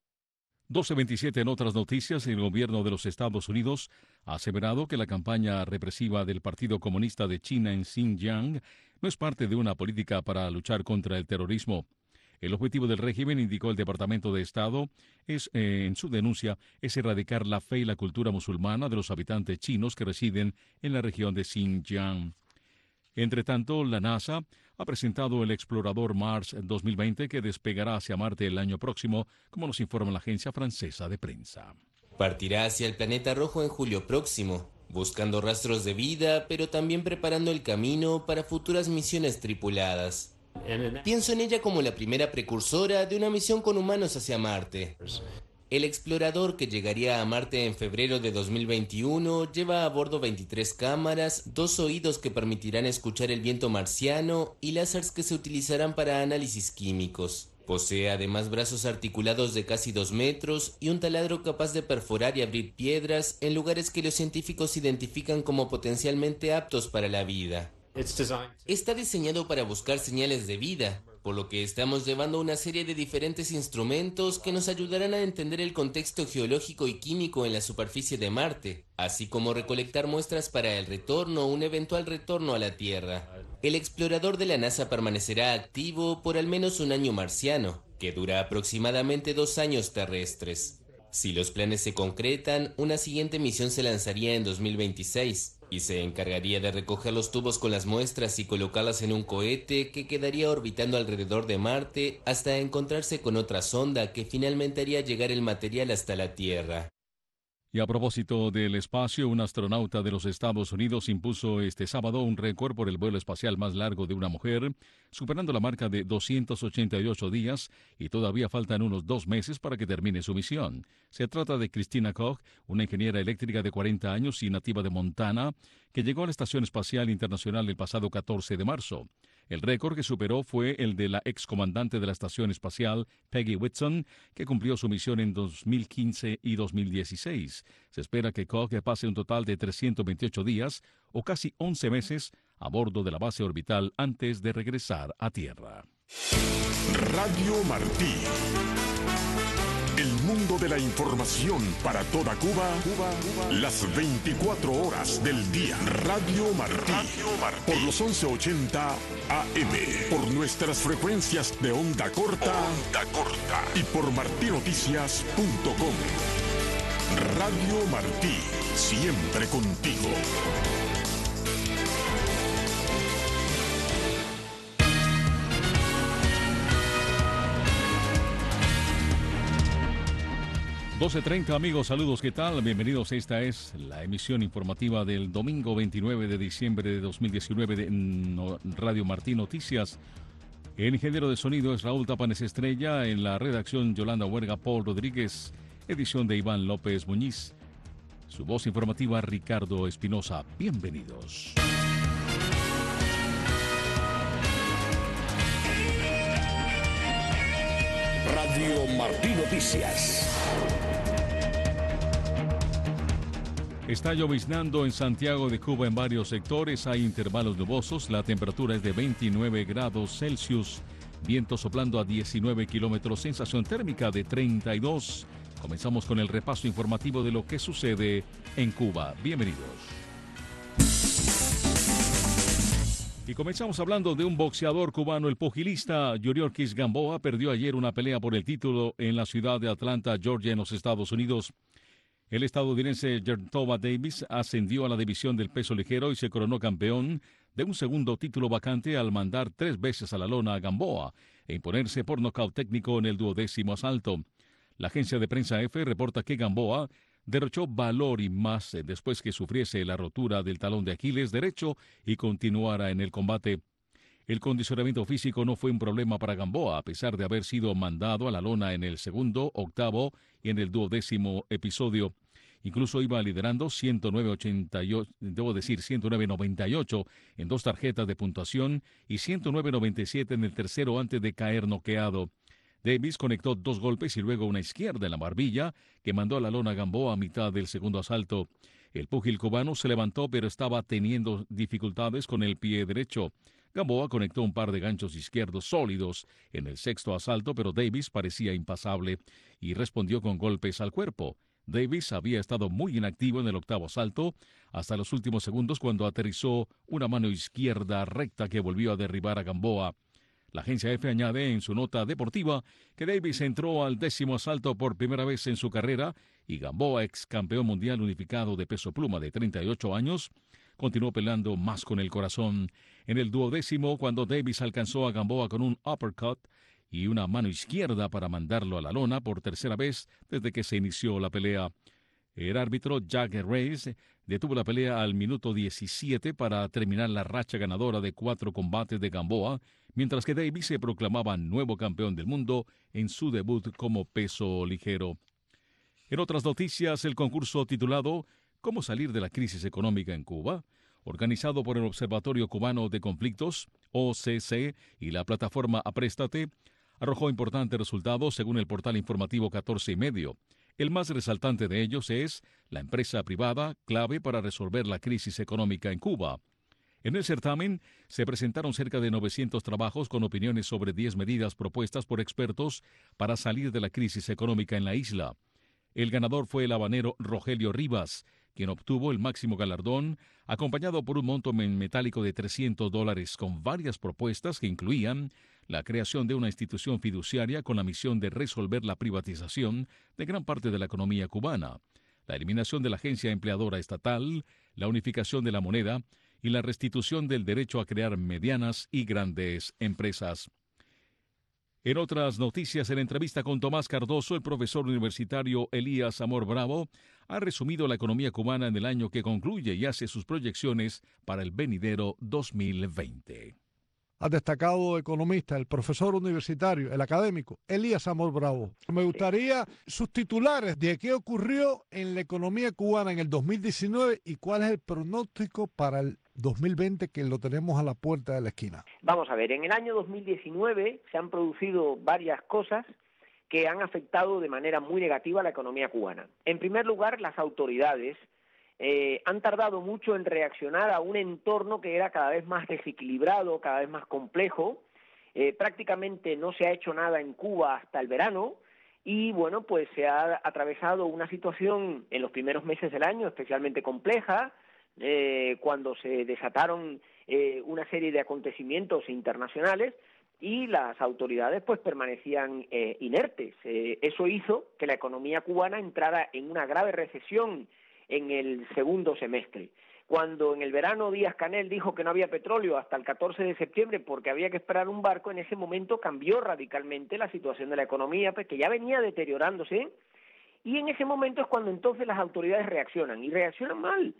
doce veintisiete en otras noticias, el gobierno de los Estados Unidos ha aseverado que la campaña represiva del Partido Comunista de China en Xinjiang no es parte de una política para luchar contra el terrorismo. El objetivo del régimen, indicó el Departamento de Estado, es, eh, en su denuncia, es erradicar la fe y la cultura musulmana de los habitantes chinos que residen en la región de Xinjiang. Entre tanto, la NASA ha presentado el explorador Mars dos mil veinte que despegará hacia Marte el año próximo, como nos informa la agencia francesa de prensa. Partirá hacia el planeta rojo en julio próximo, buscando rastros de vida, pero también preparando el camino para futuras misiones tripuladas. Pienso en ella como la primera precursora de una misión con humanos hacia Marte. El explorador, que llegaría a Marte en febrero de dos mil veintiuno, lleva a bordo veintitrés cámaras, dos oídos que permitirán escuchar el viento marciano y láseres que se utilizarán para análisis químicos. Posee además brazos articulados de casi dos metros y un taladro capaz de perforar y abrir piedras en lugares que los científicos identifican como potencialmente aptos para la vida. Está diseñado para buscar señales de vida, por lo que estamos llevando una serie de diferentes instrumentos que nos ayudarán a entender el contexto geológico y químico en la superficie de Marte, así como recolectar muestras para el retorno o un eventual retorno a la Tierra. El explorador de la NASA permanecerá activo por al menos un año marciano, que dura aproximadamente dos años terrestres. Si los planes se concretan, una siguiente misión se lanzaría en dos mil veintiséis. Y se encargaría de recoger los tubos con las muestras y colocarlas en un cohete que quedaría orbitando alrededor de Marte hasta encontrarse con otra sonda que finalmente haría llegar el material hasta la Tierra. Y a propósito del espacio, un astronauta de los Estados Unidos impuso este sábado un récord por el vuelo espacial más largo de una mujer, superando la marca de doscientos ochenta y ocho días, y todavía faltan unos dos meses para que termine su misión. Se trata de Christina Koch, una ingeniera eléctrica de cuarenta años y nativa de Montana, que llegó a la Estación Espacial Internacional el pasado catorce de marzo. El récord que superó fue el de la excomandante de la Estación Espacial, Peggy Whitson, que cumplió su misión en dos mil quince y dos mil dieciséis. Se espera que Koch pase un total de trescientos veintiocho días, o casi once meses, a bordo de la base orbital antes de regresar a Tierra. Radio Martí. El mundo de la información para toda Cuba, Cuba, Cuba. Las veinticuatro horas del día. Radio Martí. Radio Martí. Por los once ochenta A M. Por nuestras frecuencias de onda corta. Onda corta. Y por martí noticias punto com. Radio Martí. Siempre contigo. doce treinta amigos, saludos, ¿qué tal? Bienvenidos, esta es la emisión informativa del domingo veintinueve de diciembre de dos mil diecinueve de Radio Martí Noticias. El ingeniero de sonido es Raúl Tapanes Estrella, en la redacción Yolanda Huerga, Paul Rodríguez, edición de Iván López Muñiz. Su voz informativa, Ricardo Espinosa. Bienvenidos. Radio Martí Noticias. Está lloviznando en Santiago de Cuba en varios sectores, hay intervalos nubosos, la temperatura es de veintinueve grados Celsius, viento soplando a diecinueve kilómetros, sensación térmica de treinta y dos. Comenzamos con el repaso informativo de lo que sucede en Cuba. Bienvenidos. Y comenzamos hablando de un boxeador cubano, el pugilista Yuriorkis Gamboa perdió ayer una pelea por el título en la ciudad de Atlanta, Georgia, en los Estados Unidos. El estadounidense Gervonta Davis ascendió a la división del peso ligero y se coronó campeón de un segundo título vacante al mandar tres veces a la lona a Gamboa e imponerse por nocaut técnico en el duodécimo asalto. La agencia de prensa F reporta que Gamboa derrochó valor y más después que sufriese la rotura del talón de Aquiles derecho y continuara en el combate. El condicionamiento físico no fue un problema para Gamboa, a pesar de haber sido mandado a la lona en el segundo, octavo y en el duodécimo episodio. Incluso iba liderando ciento nueve ochenta y ocho, debo decir ciento nueve noventa y ocho en dos tarjetas de puntuación y ciento nueve noventa y siete en el tercero antes de caer noqueado. Davis conectó dos golpes y luego una izquierda en la barbilla que mandó a la lona a Gamboa a mitad del segundo asalto. El púgil cubano se levantó pero estaba teniendo dificultades con el pie derecho. Gamboa conectó un par de ganchos izquierdos sólidos en el sexto asalto, pero Davis parecía impasable y respondió con golpes al cuerpo. Davis había estado muy inactivo en el octavo asalto hasta los últimos segundos cuando aterrizó una mano izquierda recta que volvió a derribar a Gamboa. La agencia F añade en su nota deportiva que Davis entró al décimo asalto por primera vez en su carrera y Gamboa, ex campeón mundial unificado de peso pluma de treinta y ocho años, continuó peleando más con el corazón. En el duodécimo, cuando Davis alcanzó a Gamboa con un uppercut y una mano izquierda para mandarlo a la lona por tercera vez desde que se inició la pelea. El árbitro Jack Reyes detuvo la pelea al minuto diecisiete para terminar la racha ganadora de cuatro combates de Gamboa, mientras que Davis se proclamaba nuevo campeón del mundo en su debut como peso ligero. En otras noticias, el concurso titulado ¿Cómo salir de la crisis económica en Cuba?, organizado por el Observatorio Cubano de Conflictos, O C C, y la plataforma Apréstate, arrojó importantes resultados según el portal informativo catorce y medio. El más resaltante de ellos es la empresa privada clave para resolver la crisis económica en Cuba. En el certamen se presentaron cerca de novecientos trabajos con opiniones sobre diez medidas propuestas por expertos para salir de la crisis económica en la isla. El ganador fue el habanero Rogelio Rivas, quien obtuvo el máximo galardón, acompañado por un monto metálico de trescientos dólares, con varias propuestas que incluían la creación de una institución fiduciaria con la misión de resolver la privatización de gran parte de la economía cubana, la eliminación de la agencia empleadora estatal, la unificación de la moneda y la restitución del derecho a crear medianas y grandes empresas. En otras noticias, en entrevista con Tomás Cardoso, el profesor universitario Elías Amor Bravo ha resumido la economía cubana en el año que concluye y hace sus proyecciones para el venidero dos mil veinte. Al destacado economista, el profesor universitario, el académico Elías Amor Bravo. Me gustaría sus titulares de qué ocurrió en la economía cubana en el dos mil diecinueve y cuál es el pronóstico para el dos mil veinte, que lo tenemos a la puerta de la esquina. Vamos a ver, en el año dos mil diecinueve se han producido varias cosas que han afectado de manera muy negativa a la economía cubana. En primer lugar, las autoridades eh, han tardado mucho en reaccionar a un entorno que era cada vez más desequilibrado, cada vez más complejo. Eh, prácticamente no se ha hecho nada en Cuba hasta el verano y, bueno, pues se ha atravesado una situación en los primeros meses del año especialmente compleja, eh, cuando se desataron eh, una serie de acontecimientos internacionales y las autoridades pues permanecían eh, inertes. Eh, eso hizo que la economía cubana entrara en una grave recesión en el segundo semestre. Cuando en el verano Díaz-Canel dijo que no había petróleo hasta el catorce de septiembre porque había que esperar un barco, en ese momento cambió radicalmente la situación de la economía, pues que ya venía deteriorándose, y en ese momento es cuando entonces las autoridades reaccionan, y reaccionan mal,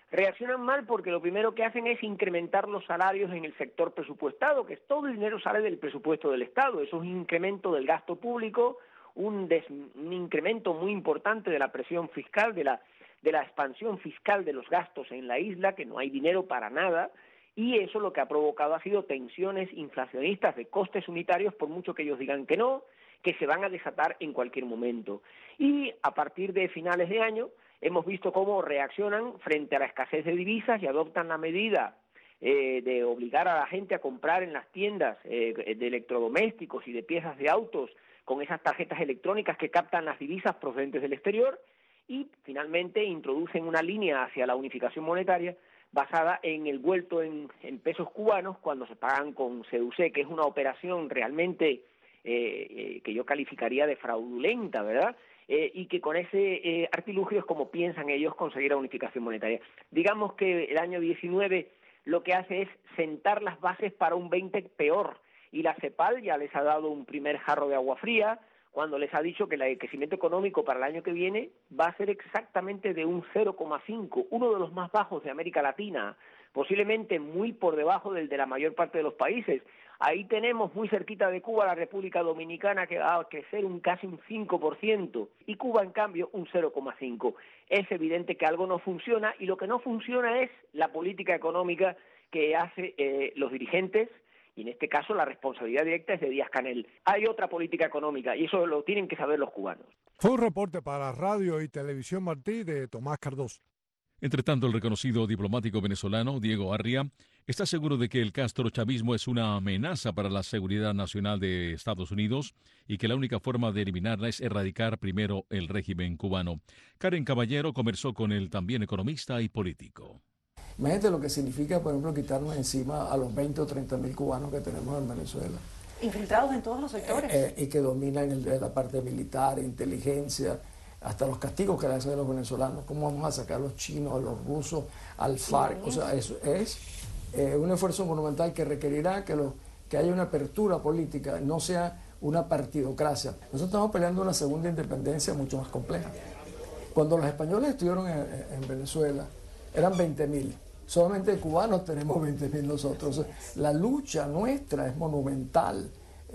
Reaccionan mal porque lo primero que hacen es incrementar los salarios en el sector presupuestado, que todo el dinero sale del presupuesto del Estado. Eso es un incremento del gasto público, un, des, un incremento muy importante de la presión fiscal, de la, de la expansión fiscal de los gastos en la isla, que no hay dinero para nada, y eso lo que ha provocado ha sido tensiones inflacionistas de costes unitarios, por mucho que ellos digan que no, que se van a desatar en cualquier momento. Y a partir de finales de año, hemos visto cómo reaccionan frente a la escasez de divisas y adoptan la medida eh, de obligar a la gente a comprar en las tiendas eh, de electrodomésticos y de piezas de autos con esas tarjetas electrónicas que captan las divisas procedentes del exterior y finalmente introducen una línea hacia la unificación monetaria basada en el vuelto en, en pesos cubanos cuando se pagan con C U C, que es una operación realmente eh, eh, que yo calificaría de fraudulenta, ¿verdad?, Eh, y que con ese eh, artilugio es como piensan ellos conseguir la unificación monetaria. Digamos que el año diecinueve lo que hace es sentar las bases para un veinte peor, y la CEPAL ya les ha dado un primer jarro de agua fría cuando les ha dicho que el crecimiento económico para el año que viene va a ser exactamente de un cero coma cinco, uno de los más bajos de América Latina, posiblemente muy por debajo del de la mayor parte de los países. Ahí tenemos muy cerquita de Cuba la República Dominicana, que va a crecer un casi un cinco por ciento, y Cuba en cambio un cero coma cinco por ciento. Es evidente que algo no funciona, y lo que no funciona es la política económica que hacen eh, los dirigentes, y en este caso la responsabilidad directa es de Díaz-Canel. Hay otra política económica, y eso lo tienen que saber los cubanos. Fue un reporte para Radio y Televisión Martí de Tomás Cardoso. Entre tanto, el reconocido diplomático venezolano Diego Arria está seguro de que el castrochavismo es una amenaza para la seguridad nacional de Estados Unidos y que la única forma de eliminarla es erradicar primero el régimen cubano. Karen Caballero conversó con el también economista y político. Imagínate lo que significa, por ejemplo, quitarnos encima a los veinte o treinta mil cubanos que tenemos en Venezuela. Infiltrados en todos los sectores. Eh, eh, y que dominan el, la parte militar, inteligencia, hasta los castigos que le hacen a los venezolanos. ¿Cómo vamos a sacar a los chinos, a los rusos, al FARC? O sea, eso es eh, un esfuerzo monumental que requerirá que, lo, que haya una apertura política, no sea una partidocracia. Nosotros estamos peleando una segunda independencia mucho más compleja. Cuando los españoles estuvieron en, en Venezuela, eran veinte mil. Solamente cubanos tenemos veinte mil nosotros. La lucha nuestra es monumental.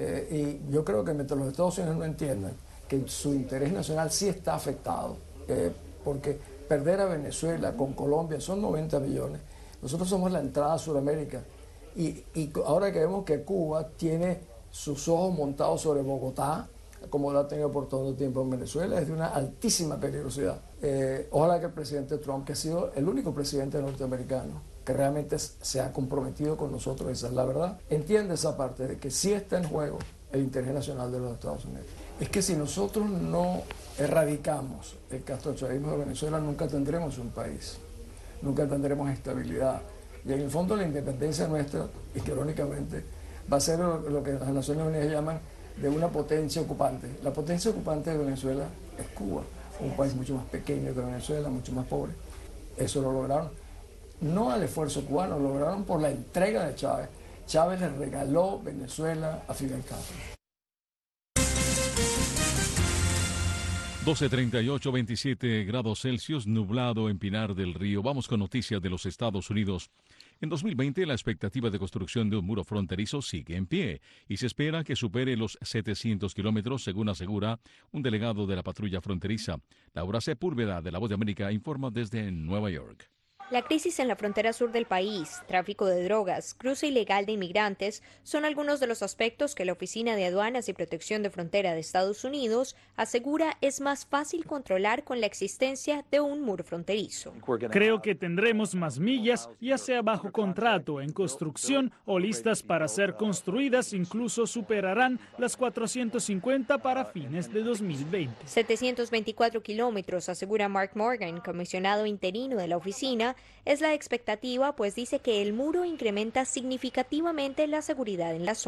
Eh, y yo creo que mientras los Estados Unidos no entiendan que su interés nacional sí está afectado, eh, porque perder a Venezuela con Colombia son noventa millones. Nosotros somos la entrada a Sudamérica. Y, y ahora que vemos que Cuba tiene sus ojos montados sobre Bogotá, como lo ha tenido por todo el tiempo en Venezuela, es de una altísima peligrosidad. Eh, ojalá que el presidente Trump, que ha sido el único presidente norteamericano que realmente se ha comprometido con nosotros, esa es la verdad, entiende esa parte de que sí está en juego el interés nacional de los Estados Unidos. Es que si nosotros no erradicamos el castrochavismo de Venezuela, nunca tendremos un país, nunca tendremos estabilidad. Y en el fondo la independencia nuestra, y que irónicamente va a ser lo, lo que las Naciones Unidas llaman de una potencia ocupante. La potencia ocupante de Venezuela es Cuba, un país mucho más pequeño que Venezuela, mucho más pobre. Eso lo lograron, no al esfuerzo cubano, lo lograron por la entrega de Chávez. Chávez le regaló Venezuela a Fidel Castro. doce treinta y ocho, veintisiete grados Celsius, nublado en Pinar del Río. Vamos con noticias de los Estados Unidos. En dos mil veinte, la expectativa de construcción de un muro fronterizo sigue en pie y se espera que supere los setecientos kilómetros, según asegura un delegado de la patrulla fronteriza. Laura Sepúlveda, de La Voz de América, informa desde Nueva York. La crisis en la frontera sur del país, tráfico de drogas, cruce ilegal de inmigrantes son algunos de los aspectos que la Oficina de Aduanas y Protección de Frontera de Estados Unidos asegura es más fácil controlar con la existencia de un muro fronterizo. Creo que tendremos más millas, ya sea bajo contrato, en construcción o listas para ser construidas, incluso superarán las cuatrocientos cincuenta para fines de dos mil veinte. setecientos veinticuatro kilómetros, asegura Mark Morgan, comisionado interino de la oficina. Es la expectativa, pues dice que el muro incrementa significativamente la seguridad en la zona.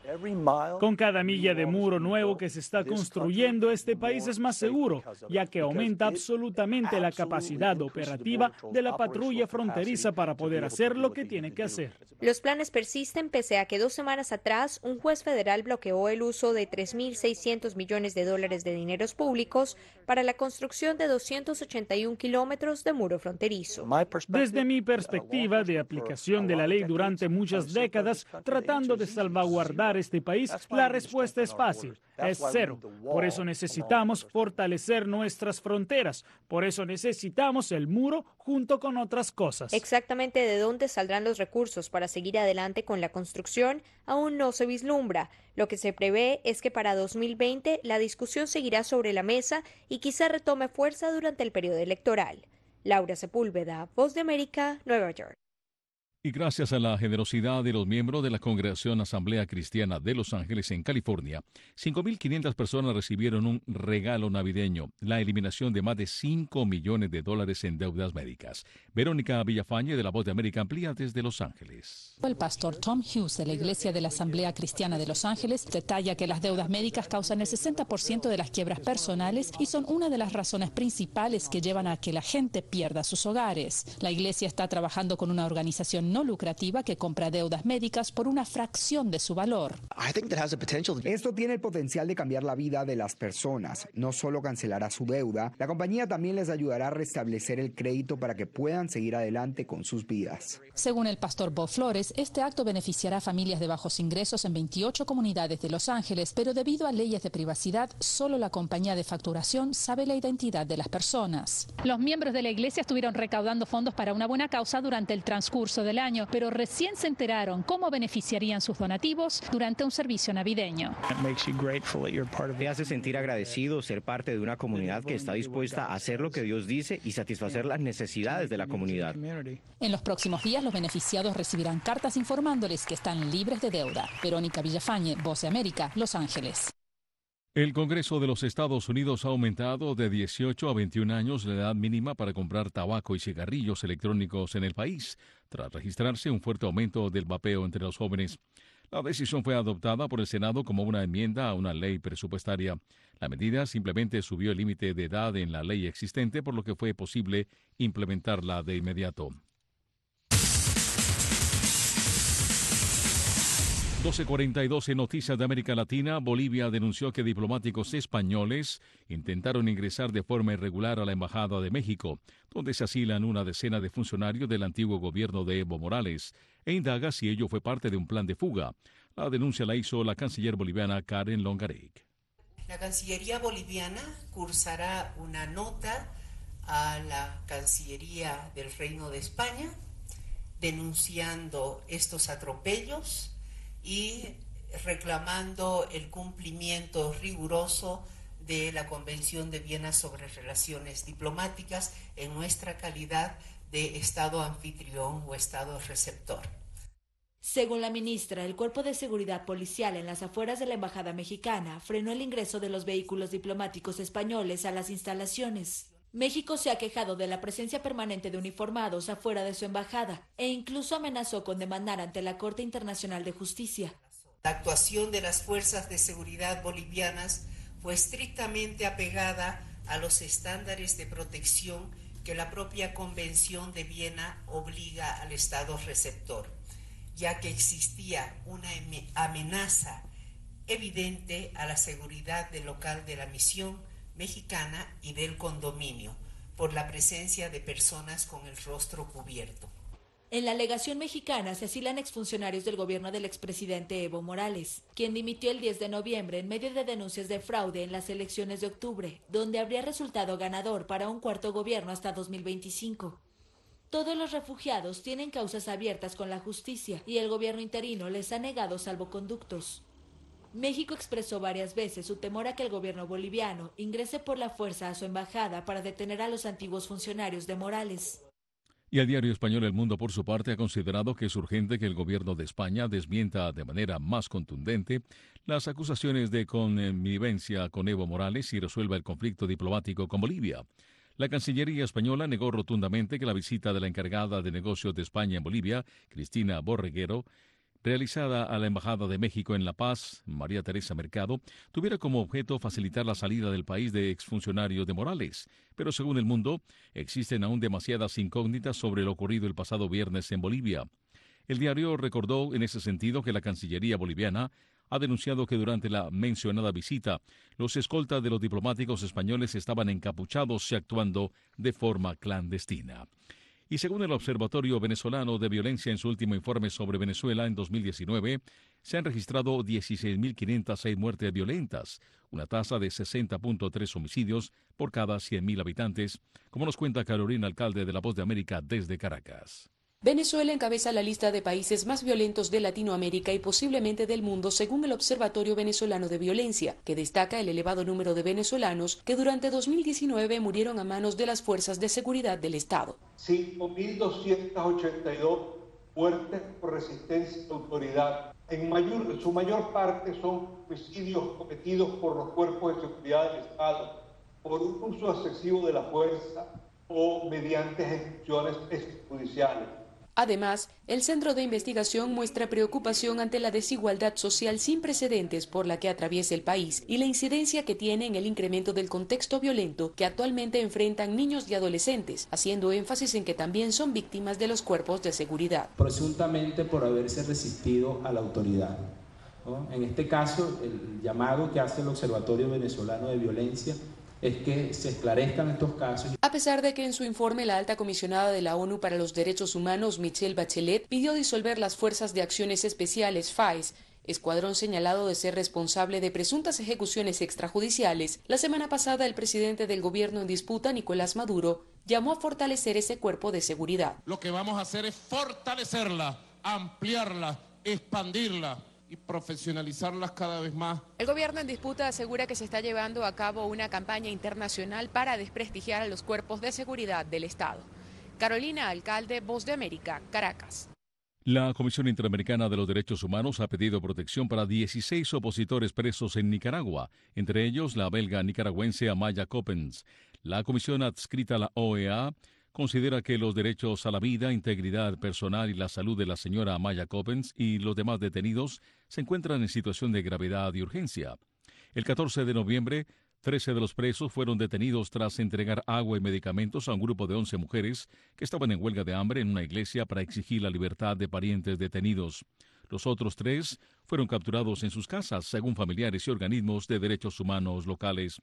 Con cada milla de muro nuevo que se está construyendo, este país es más seguro, ya que aumenta absolutamente la capacidad operativa de la patrulla fronteriza para poder hacer lo que tiene que hacer. Los planes persisten pese a que dos semanas atrás un juez federal bloqueó el uso de tres mil seiscientos millones de dólares de dineros públicos para la construcción de doscientos ochenta y un kilómetros de muro fronterizo. Desde mi perspectiva de aplicación de la ley durante muchas décadas, tratando de salvaguardar este país, la respuesta es fácil, es cero. Por eso necesitamos fortalecer nuestras fronteras, por eso necesitamos el muro junto con otras cosas. Exactamente de dónde saldrán los recursos para seguir adelante con la construcción aún no se vislumbra. Lo que se prevé es que para dos mil veinte la discusión seguirá sobre la mesa y quizá retome fuerza durante el periodo electoral. Laura Sepúlveda, Voz de América, Nueva York. Y gracias a la generosidad de los miembros de la Congregación Asamblea Cristiana de Los Ángeles en California, cinco mil quinientas personas recibieron un regalo navideño, la eliminación de más de cinco millones de dólares en deudas médicas. Verónica Villafañe de la Voz de América amplía desde Los Ángeles. El pastor Tom Hughes de la Iglesia de la Asamblea Cristiana de Los Ángeles detalla que las deudas médicas causan el sesenta por ciento de las quiebras personales y son una de las razones principales que llevan a que la gente pierda sus hogares. La iglesia está trabajando con una organización no lucrativa que compra deudas médicas por una fracción de su valor. Esto tiene el potencial de cambiar la vida de las personas. No solo cancelará su deuda, la compañía también les ayudará a restablecer el crédito para que puedan seguir adelante con sus vidas. Según el pastor Bob Flores, este acto beneficiará a familias de bajos ingresos en veintiocho comunidades de Los Ángeles, pero debido a leyes de privacidad, solo la compañía de facturación sabe la identidad de las personas. Los miembros de la iglesia estuvieron recaudando fondos para una buena causa durante el transcurso del año, pero recién se enteraron cómo beneficiarían sus donativos durante un servicio navideño. Te hace sentir agradecido ser parte de una comunidad que está dispuesta a hacer lo que Dios dice y satisfacer las necesidades de la comunidad. En los próximos días, los beneficiados recibirán cartas informándoles que están libres de deuda. Verónica Villafañe, Voz de América, Los Ángeles. El Congreso de los Estados Unidos ha aumentado de dieciocho a veintiún años la edad mínima para comprar tabaco y cigarrillos electrónicos en el país, tras registrarse un fuerte aumento del vapeo entre los jóvenes. La decisión fue adoptada por el Senado como una enmienda a una ley presupuestaria. La medida simplemente subió el límite de edad en la ley existente, por lo que fue posible implementarla de inmediato. doce cuarenta y dos en Noticias de América Latina. Bolivia denunció que diplomáticos españoles intentaron ingresar de forma irregular a la Embajada de México, donde se asilan una decena de funcionarios del antiguo gobierno de Evo Morales, e indaga si ello fue parte de un plan de fuga. La denuncia la hizo la canciller boliviana Karen Longareck. La Cancillería boliviana cursará una nota a la Cancillería del Reino de España denunciando estos atropellos y reclamando el cumplimiento riguroso de la Convención de Viena sobre Relaciones Diplomáticas en nuestra calidad de Estado anfitrión o Estado receptor. Según la ministra, el Cuerpo de Seguridad Policial en las afueras de la Embajada Mexicana frenó el ingreso de los vehículos diplomáticos españoles a las instalaciones. México se ha quejado de la presencia permanente de uniformados afuera de su embajada e incluso amenazó con demandar ante la Corte Internacional de Justicia. La actuación de las fuerzas de seguridad bolivianas fue estrictamente apegada a los estándares de protección que la propia Convención de Viena obliga al Estado receptor, ya que existía una amenaza evidente a la seguridad del local de la misión mexicana y del condominio por la presencia de personas con el rostro cubierto. En la legación mexicana se asilan exfuncionarios del gobierno del expresidente Evo Morales, quien dimitió el diez de noviembre en medio de denuncias de fraude en las elecciones de octubre, donde habría resultado ganador para un cuarto gobierno hasta dos mil veinticinco. Todos los refugiados tienen causas abiertas con la justicia y el gobierno interino les ha negado salvoconductos. México expresó varias veces su temor a que el gobierno boliviano ingrese por la fuerza a su embajada para detener a los antiguos funcionarios de Morales. Y el diario español El Mundo, por su parte, ha considerado que es urgente que el gobierno de España desmienta de manera más contundente las acusaciones de connivencia con Evo Morales y resuelva el conflicto diplomático con Bolivia. La Cancillería española negó rotundamente que la visita de la encargada de negocios de España en Bolivia, Cristina Borreguero, realizada a la Embajada de México en La Paz, María Teresa Mercado, tuviera como objeto facilitar la salida del país de exfuncionarios de Morales. Pero según El Mundo, existen aún demasiadas incógnitas sobre lo ocurrido el pasado viernes en Bolivia. El diario recordó en ese sentido que la Cancillería boliviana ha denunciado que durante la mencionada visita, los escoltas de los diplomáticos españoles estaban encapuchados y actuando de forma clandestina. Y según el Observatorio Venezolano de Violencia en su último informe sobre Venezuela en dos mil diecinueve, se han registrado dieciséis mil quinientas seis muertes violentas, una tasa de sesenta punto tres homicidios por cada cien mil habitantes, como nos cuenta Carolina Alcalde de La Voz de América desde Caracas. Venezuela encabeza la lista de países más violentos de Latinoamérica y posiblemente del mundo, según el Observatorio Venezolano de Violencia, que destaca el elevado número de venezolanos que durante dos mil diecinueve murieron a manos de las fuerzas de seguridad del Estado. cinco mil doscientas ochenta y dos muertes por resistencia a autoridad. En, mayor, en su mayor parte son homicidios cometidos por los cuerpos de seguridad del Estado por un uso excesivo de la fuerza o mediante ejecuciones extrajudiciales. Además, el Centro de Investigación muestra preocupación ante la desigualdad social sin precedentes por la que atraviesa el país y la incidencia que tiene en el incremento del contexto violento que actualmente enfrentan niños y adolescentes, haciendo énfasis en que también son víctimas de los cuerpos de seguridad. Presuntamente por haberse resistido a la autoridad, ¿no? En este caso, el llamado que hace el Observatorio Venezolano de Violencia es que se esclarezcan estos casos. A pesar de que en su informe la alta comisionada de la ONU para los Derechos Humanos, Michelle Bachelet, pidió disolver las Fuerzas de Acciones Especiales, F A E S, escuadrón señalado de ser responsable de presuntas ejecuciones extrajudiciales, la semana pasada el presidente del gobierno en disputa, Nicolás Maduro, llamó a fortalecer ese cuerpo de seguridad. Lo que vamos a hacer es fortalecerla, ampliarla, expandirla y profesionalizarlas cada vez más. El gobierno en disputa asegura que se está llevando a cabo una campaña internacional para desprestigiar a los cuerpos de seguridad del Estado. Carolina Alcalde, Voz de América, Caracas. La Comisión Interamericana de los Derechos Humanos ha pedido protección para dieciséis opositores presos en Nicaragua, entre ellos la belga nicaragüense Amaya Coppens. La comisión adscrita a la O E A considera que los derechos a la vida, integridad personal y la salud de la señora Amaya Coppens y los demás detenidos se encuentran en situación de gravedad y urgencia. El catorce de noviembre, trece de los presos fueron detenidos tras entregar agua y medicamentos a un grupo de once mujeres que estaban en huelga de hambre en una iglesia para exigir la libertad de parientes detenidos. Los otros tres fueron capturados en sus casas, según familiares y organismos de derechos humanos locales.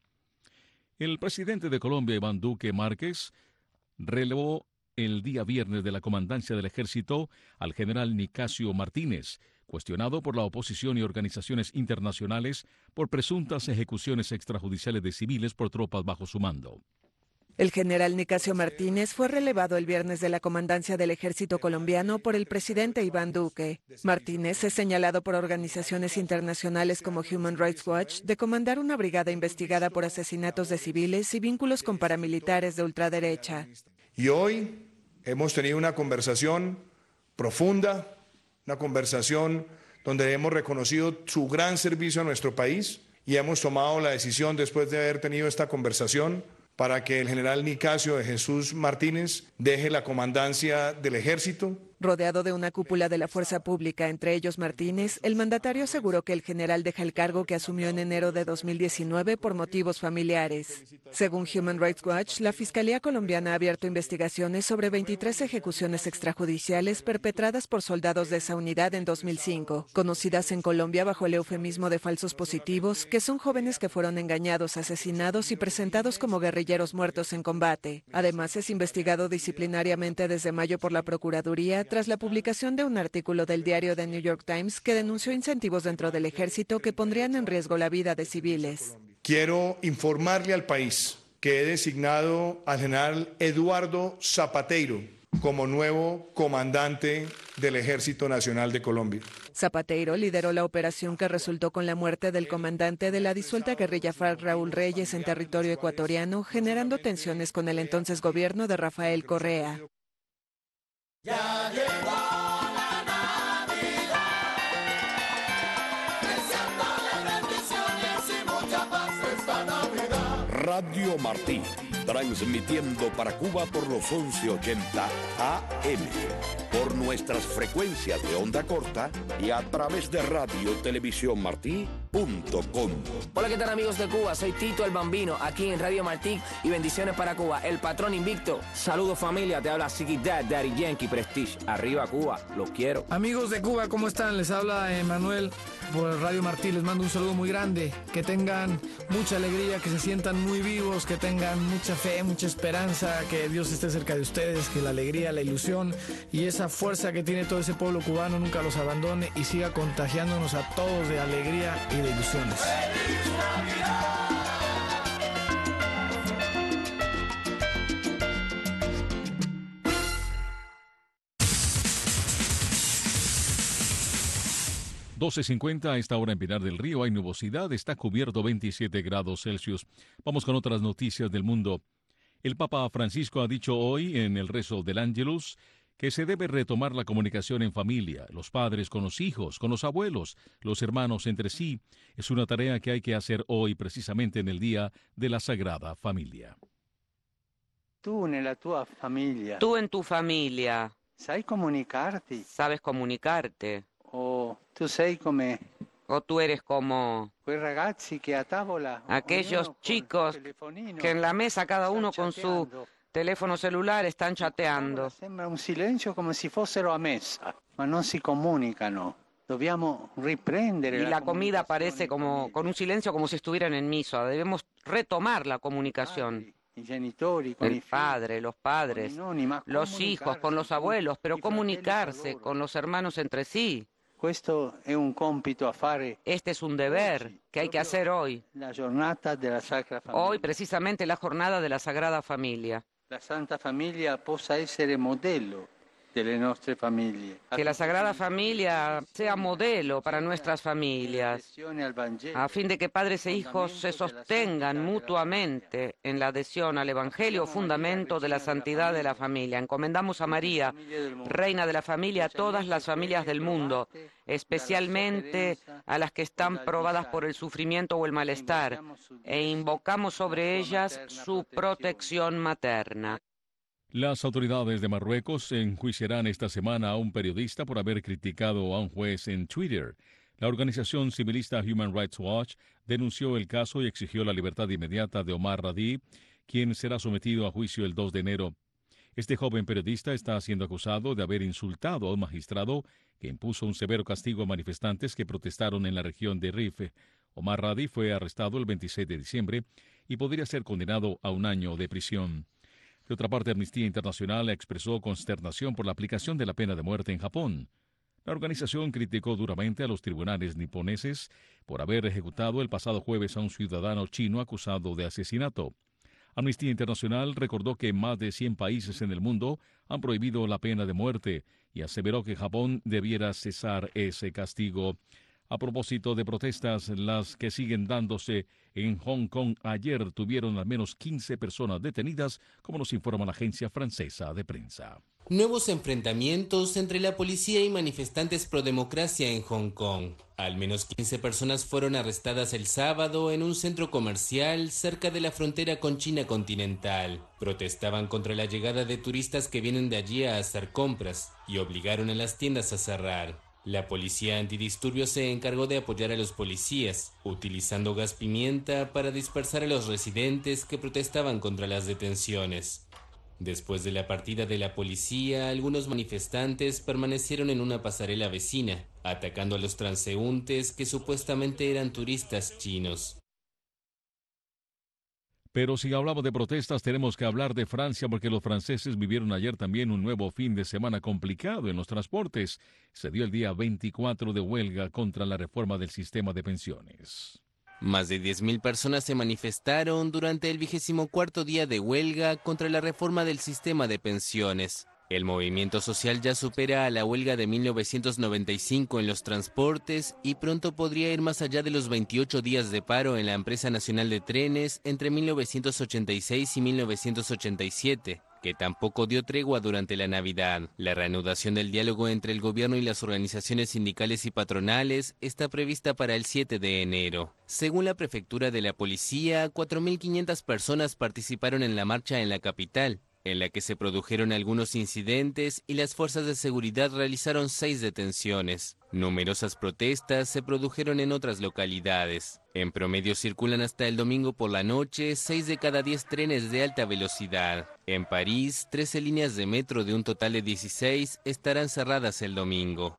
El presidente de Colombia, Iván Duque Márquez, relevó el día viernes de la comandancia del ejército al general Nicasio Martínez, cuestionado por la oposición y organizaciones internacionales por presuntas ejecuciones extrajudiciales de civiles por tropas bajo su mando. El general Nicasio Martínez fue relevado el viernes de la comandancia del ejército colombiano por el presidente Iván Duque. Martínez es señalado por organizaciones internacionales como Human Rights Watch de comandar una brigada investigada por asesinatos de civiles y vínculos con paramilitares de ultraderecha. Y hoy hemos tenido una conversación profunda, una conversación donde hemos reconocido su gran servicio a nuestro país y hemos tomado la decisión, después de haber tenido esta conversación, para que el general Nicasio de Jesús Martínez deje la comandancia del ejército. Rodeado de una cúpula de la fuerza pública, entre ellos Martínez, el mandatario aseguró que el general deja el cargo que asumió en enero de dos mil diecinueve por motivos familiares. Según Human Rights Watch, la Fiscalía colombiana ha abierto investigaciones sobre veintitrés ejecuciones extrajudiciales perpetradas por soldados de esa unidad en dos mil cinco, conocidas en Colombia bajo el eufemismo de falsos positivos, que son jóvenes que fueron engañados, asesinados y presentados como guerrilleros muertos en combate. Además, es investigado disciplinariamente desde mayo por la Procuraduría tras la publicación de un artículo del diario The New York Times que denunció incentivos dentro del ejército que pondrían en riesgo la vida de civiles. Quiero informarle al país que he designado al general Eduardo Zapateiro como nuevo comandante del Ejército Nacional de Colombia. Zapateiro lideró la operación que resultó con la muerte del comandante de la disuelta guerrilla FARC, Raúl Reyes, en territorio ecuatoriano, generando tensiones con el entonces gobierno de Rafael Correa. Ya llegó la Navidad, deseándole bendiciones y mucha paz esta Navidad. Radio Martí, transmitiendo para Cuba por los once ochenta A M. por nuestras frecuencias de onda corta y a través de radio televisión martí punto com. Hola, ¿qué tal, amigos de Cuba? Soy Tito el Bambino, aquí en Radio Martí, y bendiciones para Cuba, el patrón invicto. Saludos, familia, te habla Ziggy Dad, Daddy Yankee Prestige. Arriba, Cuba, los quiero. Amigos de Cuba, ¿cómo están? Les habla Emanuel por Radio Martí, les mando un saludo muy grande, que tengan mucha alegría, que se sientan muy vivos, que tengan mucha fe, mucha esperanza, que Dios esté cerca de ustedes, que la alegría, la ilusión y esa fuerza que tiene todo ese pueblo cubano nunca los abandone y siga contagiándonos a todos de alegría y de ilusiones. ¡Feliz Navidad! doce cincuenta a esta hora en Pinar del Río hay nubosidad, está cubierto veintisiete grados Celsius. Vamos con otras noticias del mundo. El Papa Francisco ha dicho hoy en el rezo del Ángelus que se debe retomar la comunicación en familia, los padres con los hijos, con los abuelos, los hermanos entre sí. Es una tarea que hay que hacer hoy precisamente en el Día de la Sagrada Familia. Tú en la tua familia. Tú en tu familia. ¿Sabes comunicarte? ¿Sabes comunicarte? O tú sei come o tú eres como quei ragazzi che a tavola, aquellos chicos que en la mesa cada uno con su teléfono celular están chateando. Sembra un silencio come se fossero a mesa, ma non si comunicano. Dobbiamo riprendere y la comida parece como con un silencio como si estuvieran en misa. Debemos retomar la comunicación. El padre, los padres, los hijos con los abuelos, pero comunicarse con los hermanos entre sí. Este es un deber que hay que hacer hoy. Hoy, precisamente, la jornada de la Sagrada Familia. La Santa Familia possa essere modello delle nostre famiglie. Que la Sagrada Familia sea modelo para nuestras familias, a fin de que padres e hijos se sostengan mutuamente en la adhesión al Evangelio, fundamento de la santidad de la familia. Encomendamos a María, Reina de la Familia, a todas las familias del mundo, especialmente a las que están provadas por el sufrimiento o el malestar, e invocamos sobre ellas su protección materna. Las autoridades de Marruecos enjuiciarán esta semana a un periodista por haber criticado a un juez en Twitter. La organización civilista Human Rights Watch denunció el caso y exigió la libertad inmediata de Omar Radi, quien será sometido a juicio el dos de enero. Este joven periodista está siendo acusado de haber insultado a un magistrado que impuso un severo castigo a manifestantes que protestaron en la región de Rif. Omar Radi fue arrestado el veintiséis de diciembre y podría ser condenado a un año de prisión. De otra parte, Amnistía Internacional expresó consternación por la aplicación de la pena de muerte en Japón. La organización criticó duramente a los tribunales niponeses por haber ejecutado el pasado jueves a un ciudadano chino acusado de asesinato. Amnistía Internacional recordó que más de cien países en el mundo han prohibido la pena de muerte y aseveró que Japón debiera cesar ese castigo. A propósito de protestas, las que siguen dándose en Hong Kong ayer tuvieron al menos quince personas detenidas, como nos informa la agencia francesa de prensa. Nuevos enfrentamientos entre la policía y manifestantes pro democracia en Hong Kong. Al menos quince personas fueron arrestadas el sábado en un centro comercial cerca de la frontera con China continental. Protestaban contra la llegada de turistas que vienen de allí a hacer compras y obligaron a las tiendas a cerrar. La policía antidisturbios se encargó de apoyar a los policías, utilizando gas pimienta para dispersar a los residentes que protestaban contra las detenciones. Después de la partida de la policía, algunos manifestantes permanecieron en una pasarela vecina, atacando a los transeúntes que supuestamente eran turistas chinos. Pero si hablamos de protestas, tenemos que hablar de Francia porque los franceses vivieron ayer también un nuevo fin de semana complicado en los transportes. Se dio el día veinticuatro de huelga contra la reforma del sistema de pensiones. Más de diez mil personas se manifestaron durante el vigésimo cuarto día de huelga contra la reforma del sistema de pensiones. El movimiento social ya supera a la huelga de mil novecientos noventa y cinco en los transportes y pronto podría ir más allá de los veintiocho días de paro en la empresa nacional de trenes entre mil novecientos ochenta y seis y mil novecientos ochenta y siete, que tampoco dio tregua durante la Navidad. La reanudación del diálogo entre el gobierno y las organizaciones sindicales y patronales está prevista para el siete de enero. Según la prefectura de la policía, cuatro mil quinientas personas participaron en la marcha en la capital. en la que se produjeron algunos incidentes y las fuerzas de seguridad realizaron seis detenciones. Numerosas protestas se produjeron en otras localidades. En promedio circulan hasta el domingo por la noche seis de cada diez trenes de alta velocidad. En París, trece líneas de metro de un total de dieciséis estarán cerradas el domingo.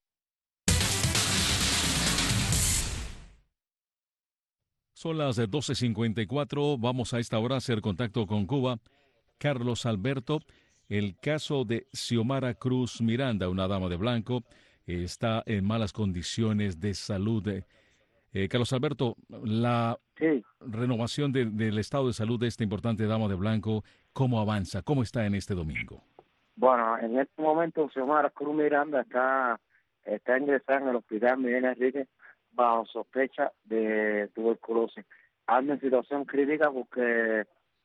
Son las doce cincuenta y cuatro. Vamos a esta hora a hacer contacto con Cuba. Carlos Alberto, el caso de Xiomara Cruz Miranda, una dama de blanco, está en malas condiciones de salud. Eh, Carlos Alberto, la sí. renovación de, del estado de salud de esta importante dama de blanco, ¿cómo avanza? ¿Cómo está en este domingo? Bueno, en este momento Xiomara Cruz Miranda está, está ingresada en el hospital Miguel Enrique bajo sospecha de tuberculosis. Anda en situación crítica porque,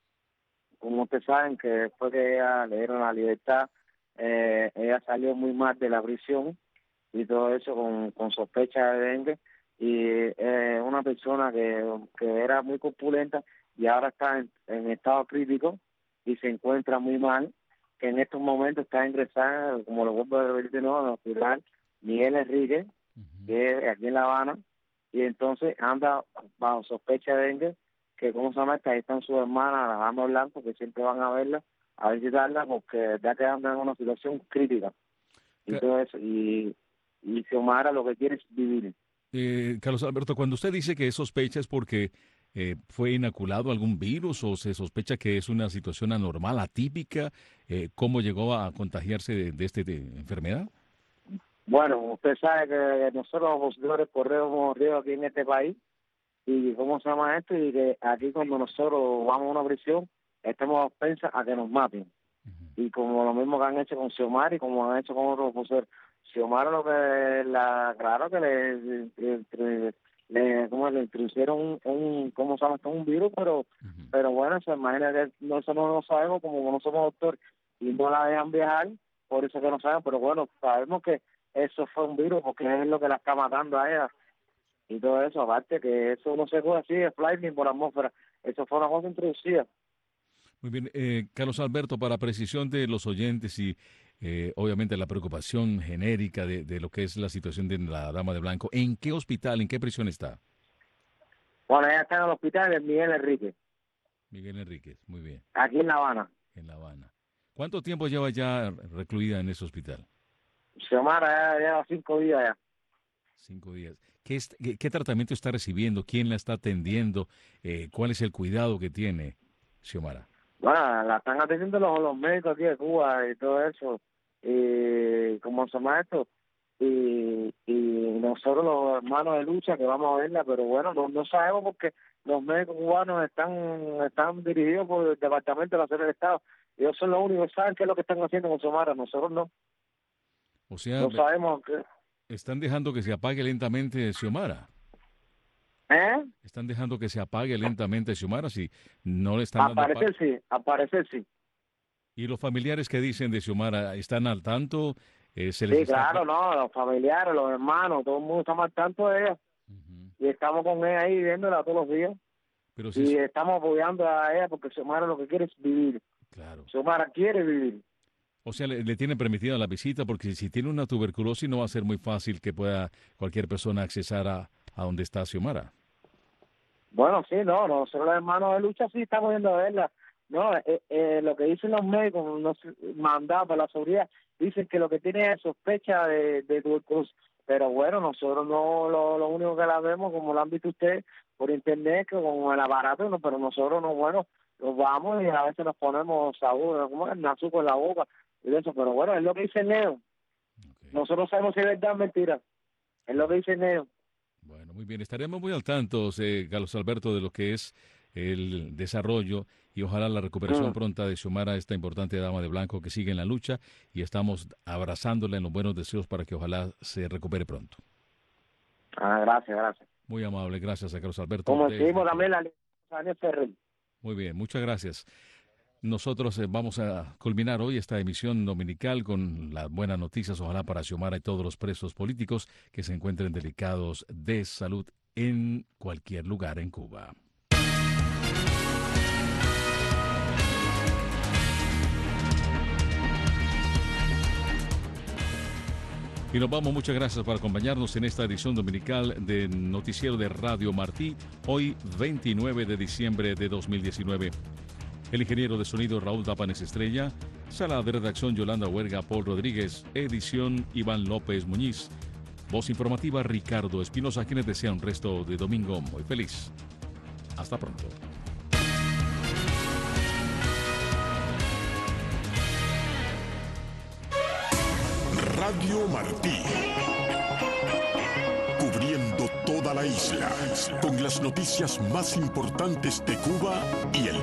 como ustedes saben, que después que ella le dieron la libertad, eh, ella salió muy mal de la prisión y todo eso con, con sospecha de dengue, y eh, una persona que, que era muy corpulenta y ahora está en, en estado crítico y se encuentra muy mal, que en estos momentos está ingresada, como lo vuelvo a repetir de nuevo, en el hospital Miguel Enrique, uh-huh. que es aquí en La Habana, y entonces anda bajo sospecha de dengue, que como se llama, ahí están sus hermanas, las damas blancas, que siempre van a verla, a visitarla, porque ya que anda en una situación crítica. Y todo eso, y, y Xiomara lo que quiere es vivir. Eh, Carlos Alberto, cuando usted dice que es sospecha, ¿es porque eh, fue inoculado algún virus o se sospecha que es una situación anormal, atípica? Eh, ¿Cómo llegó a contagiarse de, de esta enfermedad? Bueno, usted sabe que nosotros los opositores corremos riesgo aquí en este país, y cómo se llama esto, y que aquí cuando nosotros vamos a una prisión, estamos a expensas a que nos maten. Uh-huh. Y como lo mismo que han hecho con Xiomara y como han hecho con otros opositores. Xiomara lo que, la, claro que le, le, le, le, como le introducieron un, un, ¿cómo se llama esto? Un virus, pero uh-huh. pero bueno, se imagina que nosotros no lo sabemos, como no somos doctores y no la dejan viajar, por eso que no saben, pero bueno, sabemos que eso fue un virus porque es lo que la está matando a ella y todo eso, aparte que eso no se puede así de fly ni por atmósfera, eso fue una cosa introducida. Muy bien, eh, Carlos Alberto, para precisión de los oyentes y eh, obviamente la preocupación genérica de, de lo que es la situación de la dama de blanco, ¿en qué hospital, en qué prisión está? Bueno, ella está en el hospital de Miguel Enrique. Miguel Enrique, muy bien. Aquí en La Habana. En La Habana. ¿Cuánto tiempo lleva ya recluida en ese hospital? Xiomara ya lleva cinco días ya. Cinco días. ¿Qué, es, qué, qué tratamiento está recibiendo? ¿Quién la está atendiendo? Eh, ¿Cuál es el cuidado que tiene Xiomara? Bueno, la están atendiendo los, los médicos aquí de Cuba y todo eso. Y como se llama esto, y, y nosotros los hermanos de lucha que vamos a verla, pero bueno, no, no sabemos porque los médicos cubanos están están dirigidos por el Departamento de la Seguridad del Estado. Ellos son los únicos que saben qué es lo que están haciendo con Xiomara, nosotros no. O sea, no sabemos que... están dejando que se apague lentamente Xiomara. ¿Eh? Están dejando que se apague lentamente Xiomara si no le están dando... Aparecer sí, aparecer sí. ¿Y los familiares que dicen de Xiomara están al tanto? Eh, ¿se les sí, está... claro, no, los familiares, los hermanos, todo el mundo está al tanto de ella. Uh-huh. Y estamos con ella ahí viéndola todos los días. Pero si y es... estamos apoyando a ella porque Xiomara lo que quiere es vivir. Claro. Xiomara quiere vivir. O sea, le, le tienen permitida la visita porque si tiene una tuberculosis no va a ser muy fácil que pueda cualquier persona accesar a, a donde está Xiomara. Bueno, sí, no, nosotros los hermanos de lucha sí estamos yendo a verla. No, eh, eh, lo que dicen los médicos, nos mandados por la seguridad, dicen que lo que tiene es sospecha de, de tuberculosis. Pero bueno, nosotros no lo, lo único que la vemos, como lo han visto ustedes, por internet, que con el aparato, no, pero nosotros no, bueno, nos vamos y a veces nos ponemos sabor, como el azúcar en la boca y eso, pero bueno, es lo que dice Neo. Okay. Nosotros sabemos si es verdad o mentira. Es lo que dice Neo. Bueno, muy bien. Estaremos muy al tanto, eh, Carlos Alberto, de lo que es el desarrollo y ojalá la recuperación mm. pronta de Xiomara, esta importante dama de blanco que sigue en la lucha, y estamos abrazándola en los buenos deseos para que ojalá se recupere pronto. Ah, gracias, gracias. Muy amable, gracias a Carlos Alberto. Como decimos también la Daniel Ferrer. Muy bien, muchas gracias. Nosotros eh, vamos a culminar hoy esta emisión dominical con las buenas noticias, ojalá para Xiomara y todos los presos políticos que se encuentren delicados de salud en cualquier lugar en Cuba. Y nos vamos, muchas gracias por acompañarnos en esta edición dominical de Noticiero de Radio Martí, hoy veintinueve de diciembre de dos mil diecinueve. El ingeniero de sonido Raúl Tapanes Estrella, sala de redacción Yolanda Huerga, Paul Rodríguez, edición Iván López Muñiz, voz informativa Ricardo Espinosa, quienes desean un resto de domingo muy feliz. Hasta pronto. Radio Martí, cubriendo toda la isla, con las noticias más importantes de Cuba y el